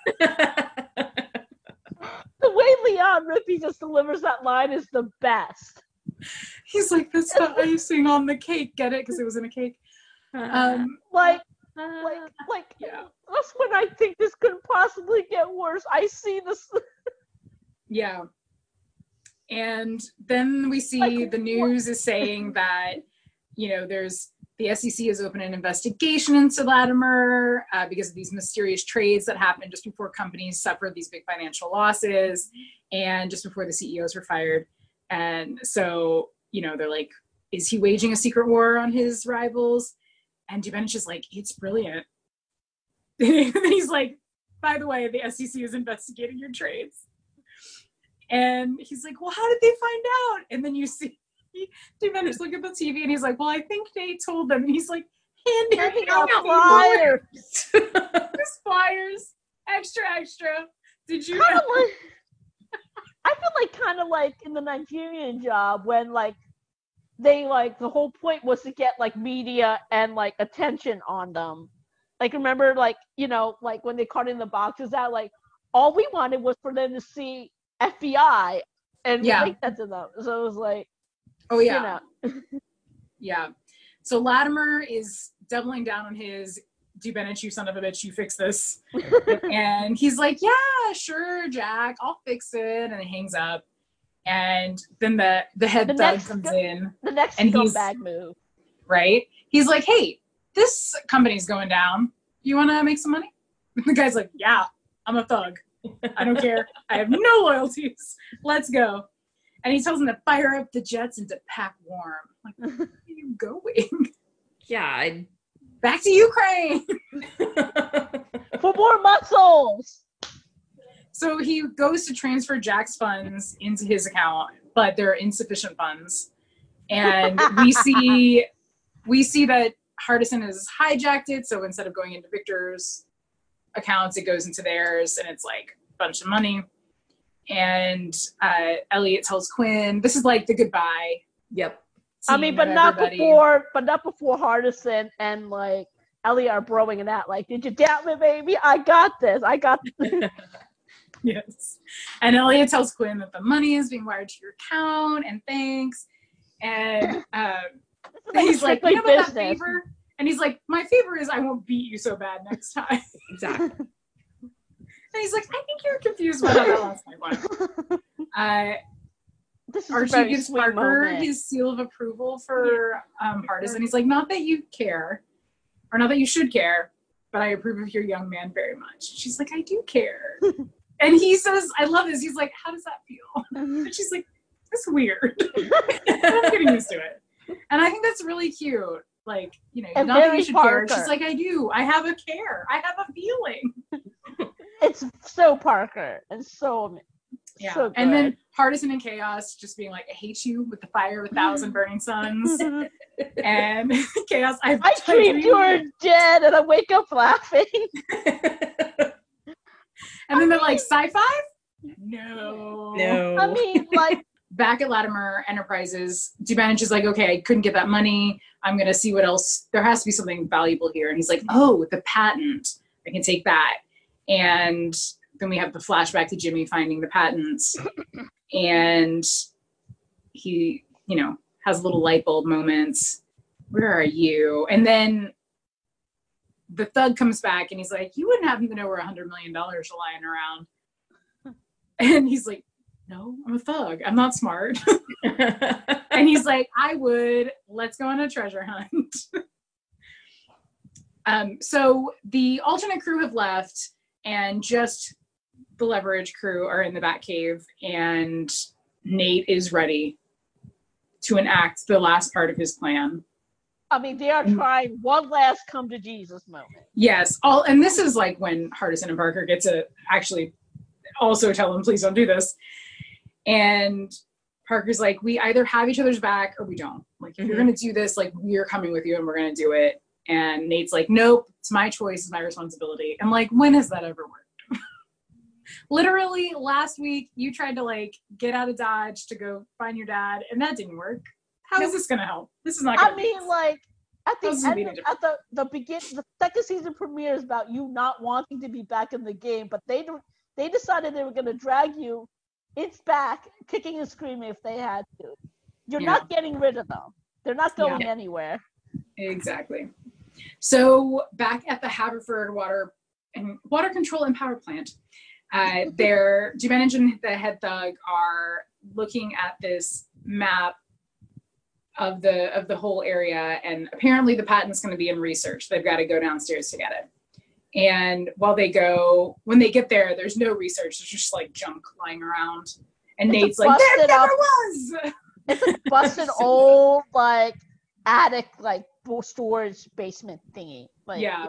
The way Leon Rippey just delivers that line is the best. He's like, that's the icing on the cake. Get it? Because it was in a cake. Um, Like, like, like. Yeah. That's when I think this could possibly get worse. I see this. yeah. And then we see Like, the news is saying that, you know, there's the S E C has opened an investigation into Latimer uh, because of these mysterious trades that happened just before companies suffered these big financial losses and just before the C E Os were fired. And so, you know, they're like, is he waging a secret war on his rivals? And Dubenich is like, it's brilliant. And he's like, by the way, the S E C is investigating your trades. And he's like, well, how did they find out? And then you see Dubenich look at the T V and he's like, well, I think Nate told them. And he's like, handing Handing out out flyers. Just flyers. Extra, extra. Did you Kind know? of like. I feel like kind of like in the Nigerian Job when like they like the whole point was to get like media and like attention on them. Like remember like you know like when they cut in the boxes out like all we wanted was for them to see F B I and Yeah. make that to them. So it was like Oh, yeah. you know Yeah. So Latimer is doubling down on his Dubenich, you son of a bitch, you fix this. And he's like, yeah, sure, Jack, I'll fix it. And he hangs up. And then the, the head The thug next comes gu- in, the next And he's- scumbag move. right? He's like, hey, this company's going down. You want to make some money? And the guy's like, yeah, I'm a thug. I don't care. I have no loyalties. Let's go. And he tells him to fire up the jets and to pack warm. Like, where are you going? Yeah, I, back to Ukraine. For more muscles. So he goes to transfer Jack's funds into his account, but there are insufficient funds. And we see we see that Hardison has hijacked it. So instead of going into Victor's accounts, it goes into theirs, and it's like a bunch of money. And uh, Elliot tells Quinn, this is like the goodbye. Yep. I mean, but not everybody. before, but not before Hardison and like Elliot are broing it out. Like, did you doubt me, baby? I got this. I got this. Yes. And Elliot tells Quinn that the money is being wired to your account, and thanks. And um, like he's like, you know about that business. favor? And he's like, my favor is I won't beat you so bad next time. Exactly. And he's like, I think you're confused about how that last night went. Uh, This is a Archie very gives sweet Parker moment. his seal of approval for um, Hardison. He's like, not that you care, or not that you should care, but I approve of your young man very much. She's like, I do care. And he says, I love this. He's like, how does that feel? And she's like, that's weird. I'm getting used to it. And I think that's really cute. Like, you know, And not that very you should Parker. care. She's like, I do. I have a care. I have a feeling. It's so Parker and so Yeah. so And then good. Hardison and Chaos just being like, I hate you with the fire of a thousand burning suns. And Chaos, I, I dreamed you were dead, and I wake up laughing. And then they're like, sci-fi? No. No. I mean, like, Back at Latimer Enterprises, Dubanich is like, okay, I couldn't get that money. I'm going to see what else. There has to be something valuable here. And he's like, oh, the patent. I can take that. And then we have the flashback to Jimmy finding the patents. And he, you know, has little light bulb moments. Where are you? And then the thug comes back and he's like, you wouldn't happen to know where a hundred million dollars are lying around. And he's like, no, I'm a thug. I'm not smart. And he's like, I would. Let's go on a treasure hunt. um, so the alternate crew have left, and just the Leverage crew are in the Batcave, and Nate is ready to enact the last part of his plan. I mean, they are trying one last come to Jesus moment. Yes, all, and this is like when Hardison and Parker get to actually also tell him, please don't do this. And Parker's like, we either have each other's back or we don't. Like, if mm-hmm. you're going to do this, like, we're coming with you and we're going to do it. And Nate's like, nope, it's my choice, it's my responsibility. I'm like, when has that ever worked? Literally last week, you tried to like get out of Dodge to go find your dad, and that didn't work. How nope. is this going to help? This is not going to I mean, this. like, at the How's end, at the, the begin, the second season premiere is about you not wanting to be back in the game, but they they decided they were going to drag you it's back, kicking and screaming if they had to. You're yeah. not getting rid of them. They're not going yeah. anywhere. Exactly. So back at the Haverford Water and Water Control and Power Plant, uh, they're Dubanich and the head thug are looking at this map of the of the whole area, and apparently the patent's going to be in research. They've got to go downstairs to get it. And while they go, when they get there, there's no research. There's just like junk lying around. And it's Nate's like, there never up, was. It's a busted old like attic, like storage basement thingy. Like, yeah.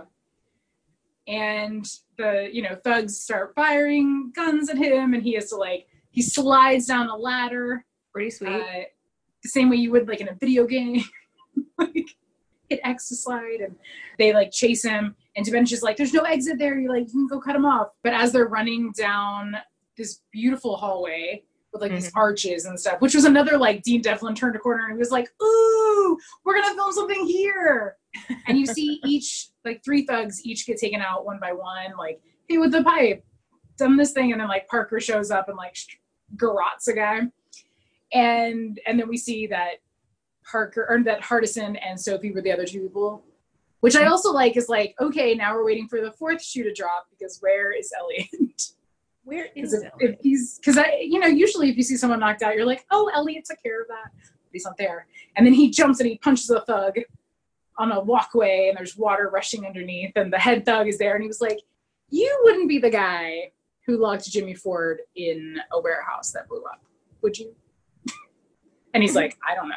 And the, you know, thugs start firing guns at him, and he has to like, he slides down a ladder. Pretty sweet. Uh, the same way you would like in a video game. Like, hit X to slide, and they like chase him. And Dubanich is like, there's no exit there. You're like, you can go cut him off. But as they're running down this beautiful hallway with like mm-hmm. these arches and stuff, which was another like Dean Devlin turned a corner and he was like, ooh, we're going to film something here. And you see each, like three thugs each get taken out one by one, like, hey, with the pipe, done this thing. And then like Parker shows up and like garrots a guy. And, and then we see that Parker, or that Hardison and Sophie were the other two people. Which I also like is like, okay, now we're waiting for the fourth shoe to drop, because where is Elliot? Where is if, Elliot? If he's, because I, you know, usually if you see someone knocked out, you're like, oh, Elliot took care of that. But he's not there. And then he jumps and he punches a thug on a walkway, and there's water rushing underneath, and the head thug is there, and he was like, you wouldn't be the guy who locked Jimmy Ford in a warehouse that blew up, would you? And he's like, I don't know.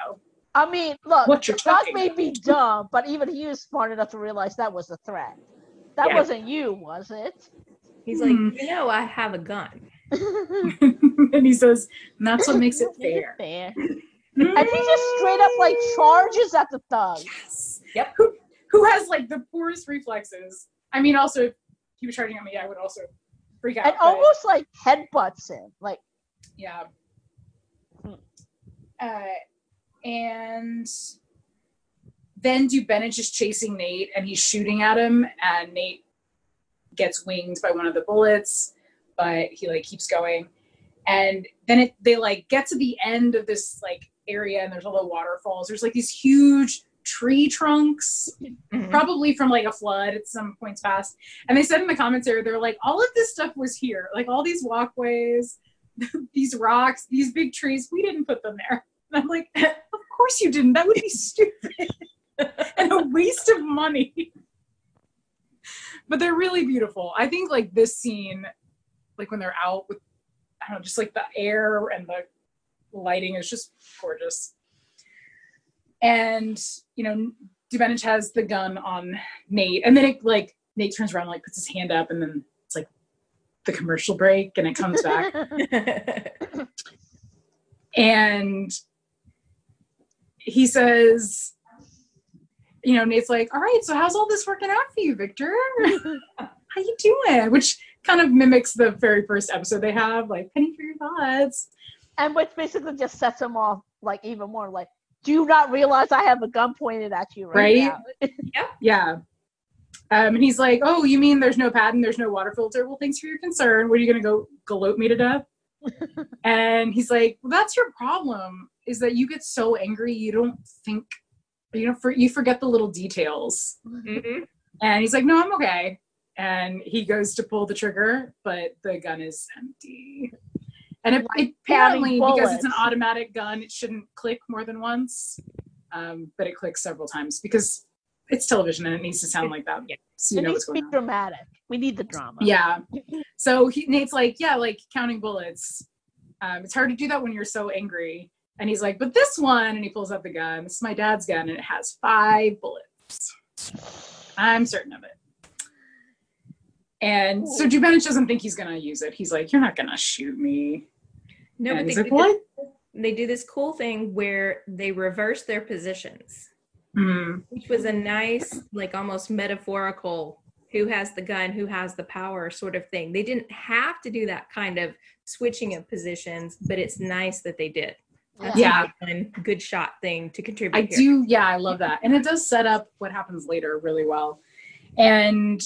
I mean, look, What you're the dog talking may about. be dumb, but even he was smart enough to realize that was a threat. That Yeah. wasn't you, was it? He's Hmm. like, you know, I have a gun. And he says, and that's what makes it fair. Fair. And he just straight up like charges at the thug. Yes. Yep. Who, who has like the poorest reflexes? I mean, also, if he was charging at me, I would also freak out. And but- almost like headbutts him. Like, Yeah. Hmm. Uh, and then Dubenich is chasing Nate and he's shooting at him, and Nate gets winged by one of the bullets, but he like keeps going. And then it they like get to the end of this like area, and there's all the waterfalls. There's like these huge tree trunks, Mhm. probably from like a flood at some points past. And they said in the commentary, they're like, all of this stuff was here, like all these walkways, these rocks, these big trees, we didn't put them there. And I'm like, of course you didn't. That would be stupid and a waste of money. But they're really beautiful. I think like this scene, like when they're out with, I don't know, just like the air and the lighting is just gorgeous. And, you know, Dubenich has the gun on Nate, and then it like Nate turns around and like puts his hand up, and then it's like the commercial break and it comes back. And he says, you know, Nate's like, all right, so how's all this working out for you, Victor? How you doing? Which kind of mimics the very first episode they have, like, penny for your thoughts. and which basically just sets him off like even more like, do you not realize I have a gun pointed at you right, Right? now? Yeah. Um, and he's like, oh, you mean there's no pad and there's no water filter? Well, thanks for your concern. What are you going to go galope me to death? And he's like, well, that's your problem, is that you get so angry you don't think, you know, for, you forget the little details. Mhm. And he's like, no, I'm okay. And he goes to pull the trigger, but the gun is empty. And it, it apparently, Counting because it's an bullets. automatic gun, it shouldn't click more than once. Um, but it clicks several times because it's television and it needs to sound like that. Yeah. So you It know needs what's to be going on. dramatic. We need the drama. Yeah. So he, Nate's like, yeah, like counting bullets. Um, it's hard to do that when you're so angry. And he's like, but this one, and he pulls out the gun. This is my dad's gun, and it has five bullets. I'm certain of it. And so Dubenich doesn't think he's going to use it. He's like, you're not going to shoot me. No, And but he's they like, do, what? this, they do this cool thing where they reverse their positions, Hmm. which was a nice, like almost metaphorical, who has the gun, who has the power sort of thing. They didn't have to do that kind of switching of positions, but it's nice that they did. That's Yeah. a fun, good shot thing to contribute I here. do. Yeah, I love that. And it does set up what happens later really well. And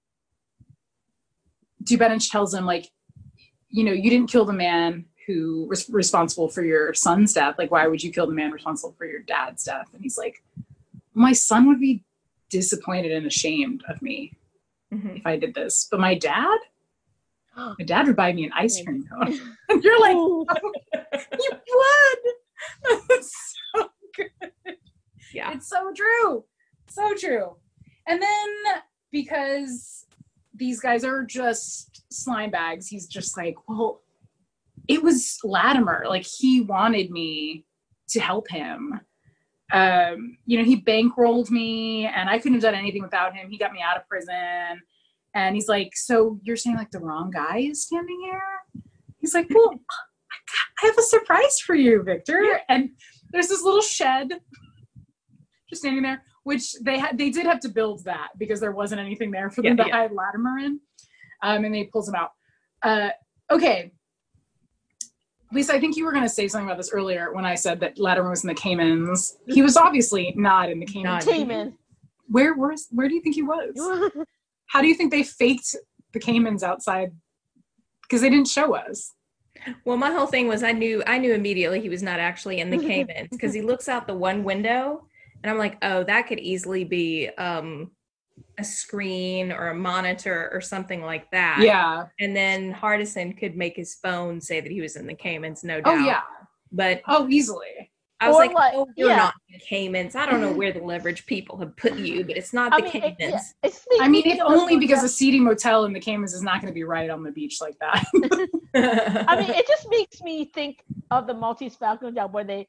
Dubenich tells him, like, you know, you didn't kill the man who was responsible for your son's death. Like, why would you kill the man responsible for your dad's death? And he's like, my son would be disappointed and ashamed of me Mhm. if I did this. But my dad, my dad would buy me an ice cream cone. And you're like, Ooh. you would. That's so good. Yeah. It's so true. So true. And then because these guys are just slime bags, he's just like, well, it was Latimer. Like, he wanted me to help him. Um, you know, he bankrolled me and I couldn't have done anything without him. He got me out of prison. And he's like, so you're saying like the wrong guy is standing here? He's like, well, I have a surprise for you, Victor. Yeah. And there's this little shed just standing there, which they had, they did have to build that because there wasn't anything there for them Yeah, to yeah. hide Latimer in. Um, and they pulls him out. Uh, okay. Lisa, I think you were going to say something about this earlier when I said that Latimer was in the Caymans. He was obviously not in the Caymans. Not- Cayman. Where, where, where do you think he was? How do you think they faked the Caymans outside? Because they didn't show us. Well, my whole thing was I knew I knew immediately he was not actually in the Caymans because he looks out the one window and I'm like, oh, that could easily be um, a screen or a monitor or something like that. Yeah. And then Hardison could make his phone say that he was in the Caymans, no doubt. Oh, yeah. But Oh, easily. I was Or like, like- oh, you're yeah. not in the Caymans. I don't know where the leverage people have put you, but it's not I the mean, it, Caymans. yeah, it's me I mean, thinking if of only the- because a seedy motel in the Caymans is not going to be right on the beach like that. I mean, it just makes me think of the Maltese Falcon job where they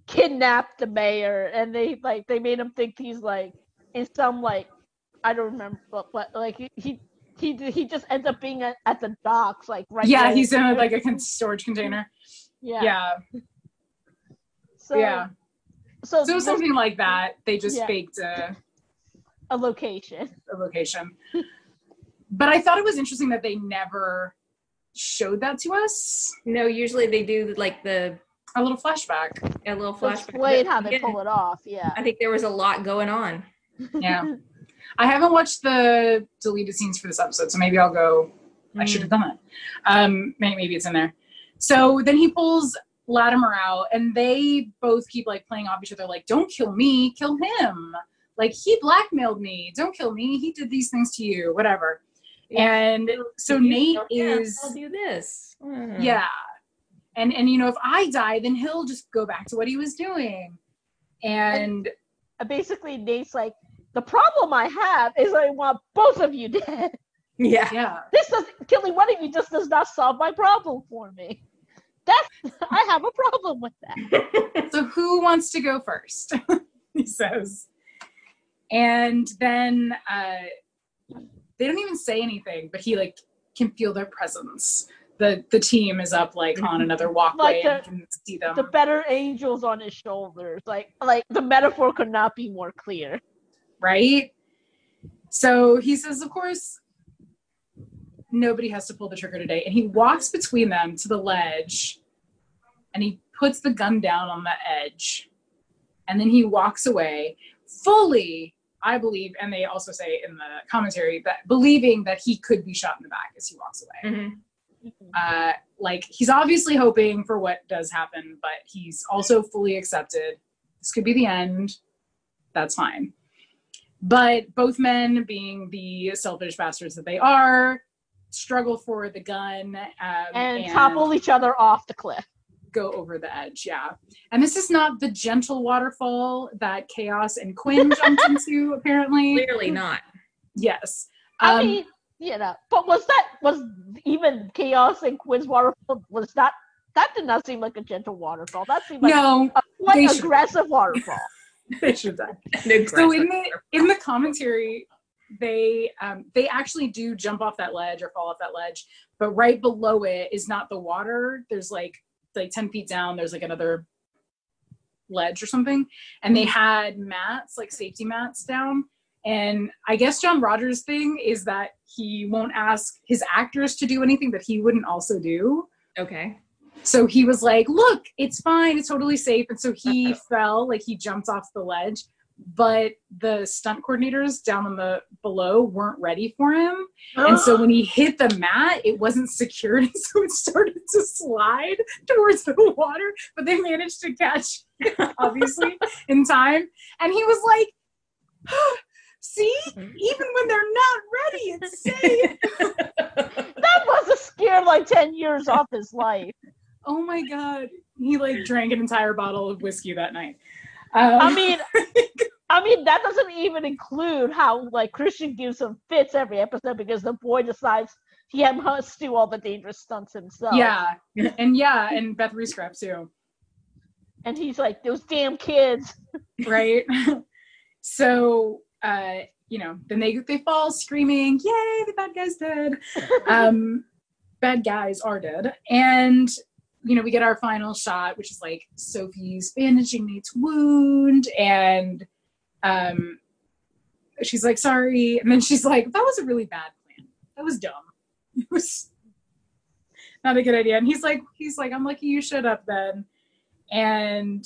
kidnapped the mayor, and they like they made him think he's like in some like I don't remember, but, but like he, he he he just ends up being at, at the docks, like right. Yeah, there. he's in a, like a con- storage container. Yeah. Yeah. So, yeah. So, So something like that. They just yeah. faked a, a location. a location. But I thought it was interesting that they never showed that to us. No, usually they do like the A little flashback. a little So flashback. explain how they Again, pull it off. Yeah. I think there was a lot going on. Yeah. I haven't watched the deleted scenes for this episode, so maybe I'll go. I should have done that. Um, maybe, maybe it's in there. So then he pulls Latimer out, and they both keep like playing off each other, like, "Don't kill me, kill him. Like, he blackmailed me. Don't kill me. He did these things to you. Whatever." Yeah. And so If you Nate kill him, is I'll do this. Mm. yeah, and and you know, if I die, then he'll just go back to what he was doing, and. And basically, Nate's like, the problem I have is I want both of you dead. Yeah. Yeah. This does killing one of you just does not solve my problem for me. That's I have a problem with that. So who wants to go first? He says. And then uh, they don't even say anything, but he like can feel their presence. The the team is up like on another walkway Like the- and can see them. The better angels on his shoulders. Like like the metaphor could not be more clear. Right? So he says, of course, nobody has to pull the trigger today. And he walks between them to the ledge and he puts the gun down on the edge. And then he walks away fully, I believe, and they also say in the commentary, that believing that he could be shot in the back as he walks away. Mhm. Uh, like, he's obviously hoping for what does happen, but he's also fully accepted. This could be the end. That's fine. But both men, being the selfish bastards that they are, struggle for the gun um, And, topple each other off the cliff. go over the edge. Yeah. And this is not the gentle waterfall that Chaos and Quinn jumped into, apparently. Clearly not. Yes. I Um, mean, you know, but was that was even Chaos and Quinn's waterfall? Was that that did not seem like a gentle waterfall? That seemed like no, a they quite should- aggressive waterfall. they should die. No So in grass. the in the commentary, they um, they actually do jump off that ledge or fall off that ledge, but right below it is not the water. There's like like ten feet down. There's like another ledge or something, and they had mats, like safety mats down. And I guess John Rogers' thing is that he won't ask his actors to do anything that he wouldn't also do. Okay. So he was like, look, it's fine. It's totally safe. And so he fell, like he jumped off the ledge, but the stunt coordinators down on the below weren't ready for him. And so when he hit the mat, it wasn't secured. And so it started to slide towards the water, but they managed to catch it, obviously, in time. And he was like, see, even when they're not ready, it's safe. That must have scared like ten years off his life. Oh my God. He like drank an entire bottle of whiskey that night. Um, I mean, I mean that doesn't even include how like Christian gives him fits every episode because the boy decides he must do all the dangerous stunts himself. yeah. And yeah, and Beth Reescrap too. And he's like, those damn kids. Right? So, uh, you know, then they they fall screaming, yay, the bad guy's dead. Um, bad guys are dead. And, you know, we get our final shot, which is like Sophie's bandaging Nate's wound. And um, she's like, sorry. And then she's like, that was a really bad plan. That was dumb. It was not a good idea. And he's like, he's like, I'm lucky you showed up then. And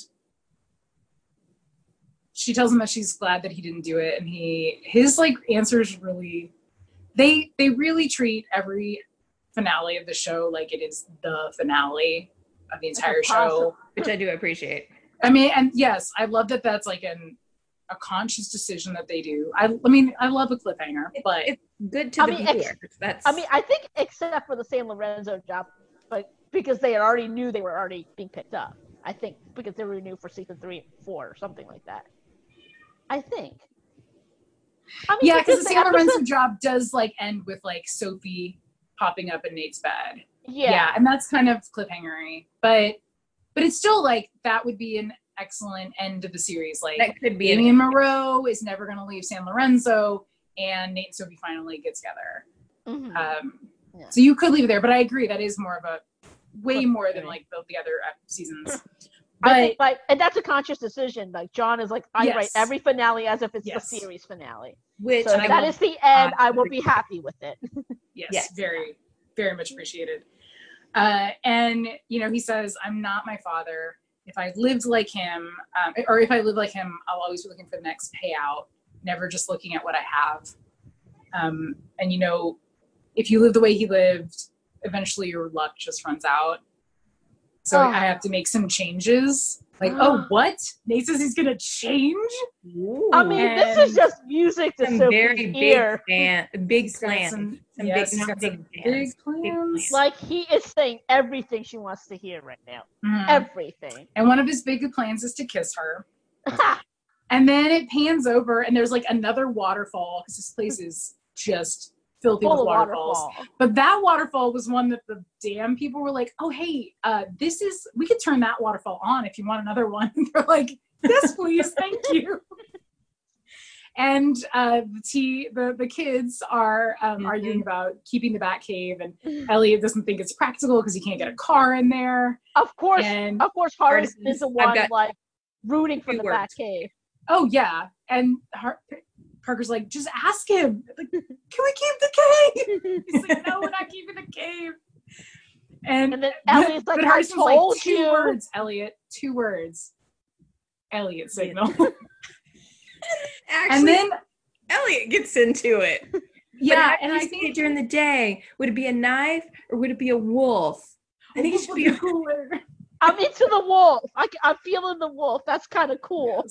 she tells him that she's glad that he didn't do it. And he, his like answers really, they, they really treat every finale of the show like it is the finale of the entire Like a positive- show. Which I do appreciate. I mean, and yes, I love that that's like an, a conscious decision that they do. I, I mean, I love a cliffhanger, but It's good to I the mean, ex- viewers. That's I mean, I think except for the San Lorenzo job, but because they had already knew they were already being picked up. I think because they were renewed for season three and four or something like that. I think. I mean, yeah, because the the San episode- Lorenzo job does like end with like Sophie popping up in Nate's bed. Yeah. Yeah, and that's kind of cliffhangery, but but it's still like that would be an excellent end of the series. Like That could be Damian an Moreau is never going to leave San Lorenzo, and Nate and Sophie finally get together. Mhm. Um, Yeah. So you could leave it there, but I agree that is more of a way Cliff more than Movie. like the, the other uh, seasons. I But think, like, and that's a conscious decision. Like John is like, I Yes. write every finale as if it's Yes. the series finale. which So I if that will- is the end, uh, I will be happy with it. yes, Yes. very, very much appreciated. Uh, and you know, he says, "I'm not my father. If I lived like him, um, or if I live like him, I'll always be looking for the next payout, never just looking at what I have." Um, and you know, if you live the way he lived, eventually your luck just runs out. So Oh. I have to make some changes. Like, oh, what? Nate says he's gonna change? I mean, this is And just music to some Sophie's very big ear. fan, big He's got plans. some- Some yes, big, he's not got some big big plans. plans. Big plans. Like he is saying everything she wants to hear right now. Mhm. Everything. And one of his big plans is to kiss her. And then it pans over and there's like another waterfall because this place is just filthy Full with of waterfalls. waterfall. But that waterfall was one that the damn people were like, oh, hey, uh, this is, we could turn that waterfall on if you want another one. And they're like, yes, please, thank you. And uh, the, tea, the the kids are um, Mhm. arguing about keeping the Batcave, and Elliot doesn't think it's practical because he can't get a car in there. Of course, And of course, Hardison Hardison's- is the I've one got like rooting for two the words. Batcave. oh yeah, and Har- Parker's like, just ask him. Like, can we keep the cave? He's like, no, we're not keeping the cave. And, And then but- Elliot's like, but I Hardison's like, told two you. words, Elliot, two words. Elliot signal. Actually, And then Elliot gets into it. yeah, But and how I do you see it think during the day, would it be a knife or would it be a wolf? I think it should be a cooler. I'm into the wolf. I, I'm feeling the wolf. That's kind of cool.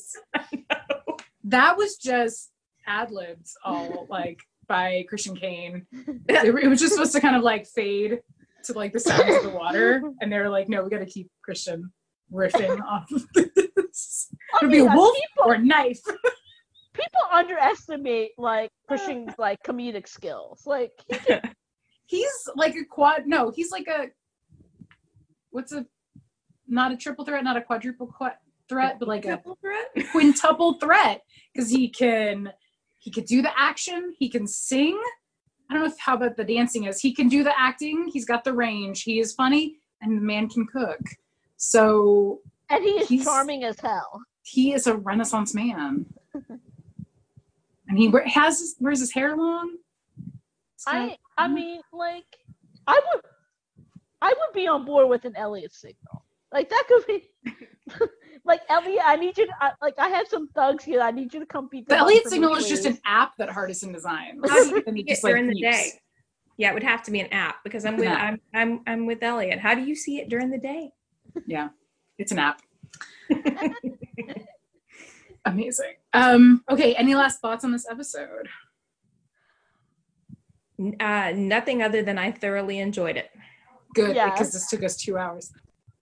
That was just ad libs all like by Christian Kane. It, it was just supposed to kind of like fade to like the sounds of the water, and they were like, no, we got to keep Christian riffing off of this. I It'll be a mean, uh, wolf people, or a knife. people underestimate like Christian's like comedic skills. Like he can, He's like a quad. No, he's like a what's a not a triple threat, not a quadruple quad threat, but like a Triple threat? quintuple threat because he can he could do the action, he can sing. I don't know if, how about the dancing is. He can do the acting. He's got the range. He is funny, and the man can cook. So and he is He's- charming as hell. he is a Renaissance man, and he wear, has his, wears his hair long. It's got- I I mean, like I would I would be on board with an Elliot signal. Like that could be like Elliot. I need you to I, like I have some thugs here. I need you to come beat the them up Elliot for me, signal is just please. an app that Hardison designed. How do you And he see it just, like, during the beeps. day? Yeah, it would have to be an app because I'm with An app. I'm I'm I'm with Elliot. How do you see it during the day? Yeah, it's an app. Amazing. Um, okay, any last thoughts on this episode? Uh, nothing other than I thoroughly enjoyed it. Good, Yes. because this took us two hours.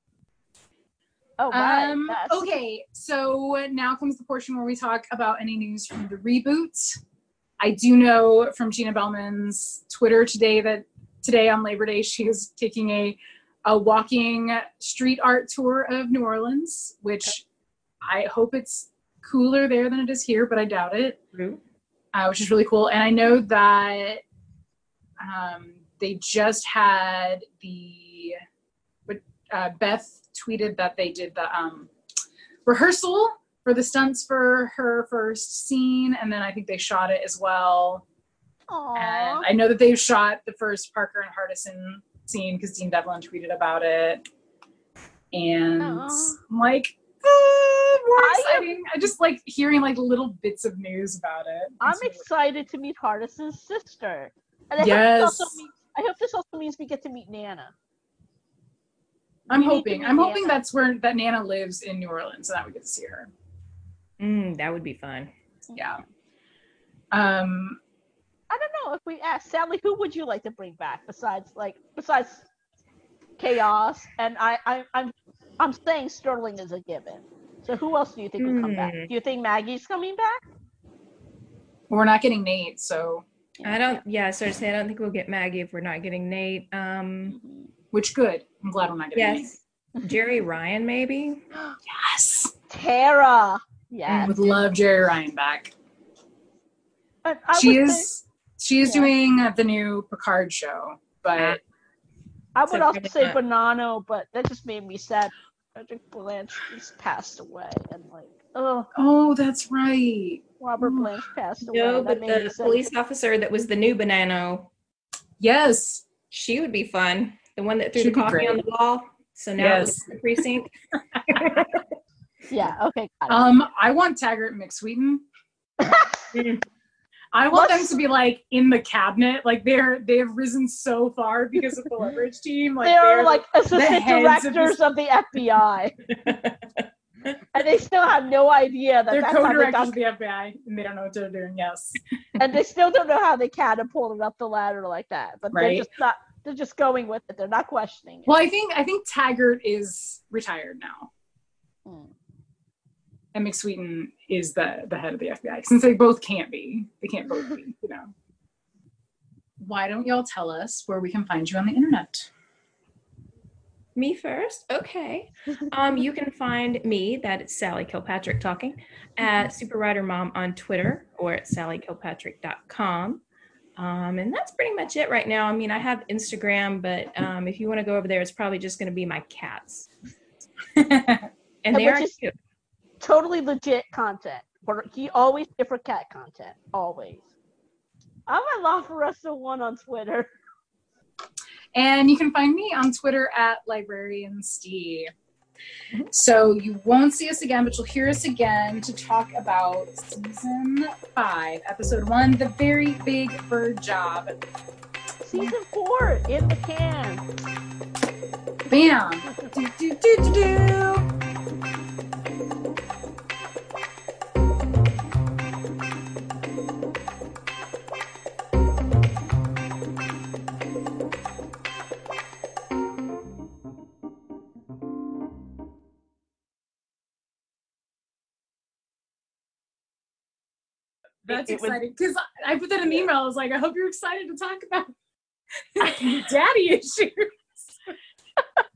Oh right. Um, yes. okay, so now comes the portion where we talk about any news from the reboot. I do know from Gina Bellman's Twitter today that today on Labor Day she is taking a a walking street art tour of New Orleans, which I hope it's cooler there than it is here, but I doubt it. Uh, which is really cool. And I know that um, they just had the what uh, Beth tweeted that they did the um, rehearsal for the stunts for her first scene, and then I think they shot it as well. Aww. And I know that they've shot the first Parker and Hardison scene because Dean Devlin tweeted about it. And Aw. I'm like, eh, more I am- exciting. I just like hearing like little bits of news about it. I'm It's really- excited to meet Hardison's sister. And I Yes. hope this also means, I hope this also means we get to meet Nana. I'm We need to hoping. meet I'm hoping Nana. that's where that Nana lives in New Orleans, so that we get to see her. Mm, that would be fun. Yeah. Um. I don't know if we ask Sally, who would you like to bring back besides like besides Chaos? And I, I I'm I'm saying Sterling is a given. So who else do you think will come back? Hmm. Do you think Maggie's coming back? We're not getting Nate, so I don't. Yeah, so to say, I don't think we'll get Maggie if we're not getting Nate. Um, which good. I'm glad we're not getting yes, Jerry Ryan maybe. Nate. Yes. Tara. I Yeah. would love Jerry Ryan back. I, I She would is say- she is yeah. doing uh, the new Picard show, but I would So also probably say not. Bonanno, but that just made me sad. Frederick Blanche just passed away, and like, oh, oh, that's right. Robert Ooh. Blanche passed away. No, that but made me the sad. police officer that was the new Bonanno, Yes. she would be fun. The one that threw She'd the be coffee on great. the wall. So now it Yes. lives in the precinct. Yeah. Okay. Got it. Um, I want Taggart and McSweeten. Mm. I want Let's- them to be like in the cabinet. Like they're they have risen so far because of the leverage team. Like they are they're like assistant heads of directors this- of, the F B I, and they still have no idea that they're that's how they co-directors got, of the F B I and they don't know what they're doing. Yes. and they still don't know how they catapulted up the ladder like that. But Right. they're just not. They're just going with it. They're not questioning it. Well, I think I think Taggart is retired now. Hmm. And McSweeten is the the head of the F B I, since they both can't be. They can't both be, you know. Why don't y'all tell us where we can find you on the internet? Me first? Okay. Um, you can find me, that is Sally Kilpatrick talking, at Super Rider Mom on Twitter or at sally kilpatrick dot com. Um, and that's pretty much it right now. I mean, I have Instagram, but um, if you want to go over there, it's probably just going to be my cats. And And they which are is- cute. Totally legit content. For he always different cat content. Always. I'm at LaForesta one on Twitter. And you can find me on Twitter at Librarian Steve. So you won't see us again, but you'll hear us again to talk about season five, episode one, The Very Big Bird Job. Season four in the can. Bam! Do, do, do, do, do. That's It- it was- exciting because I put that in the email. I was like, I hope you're excited to talk about daddy issues.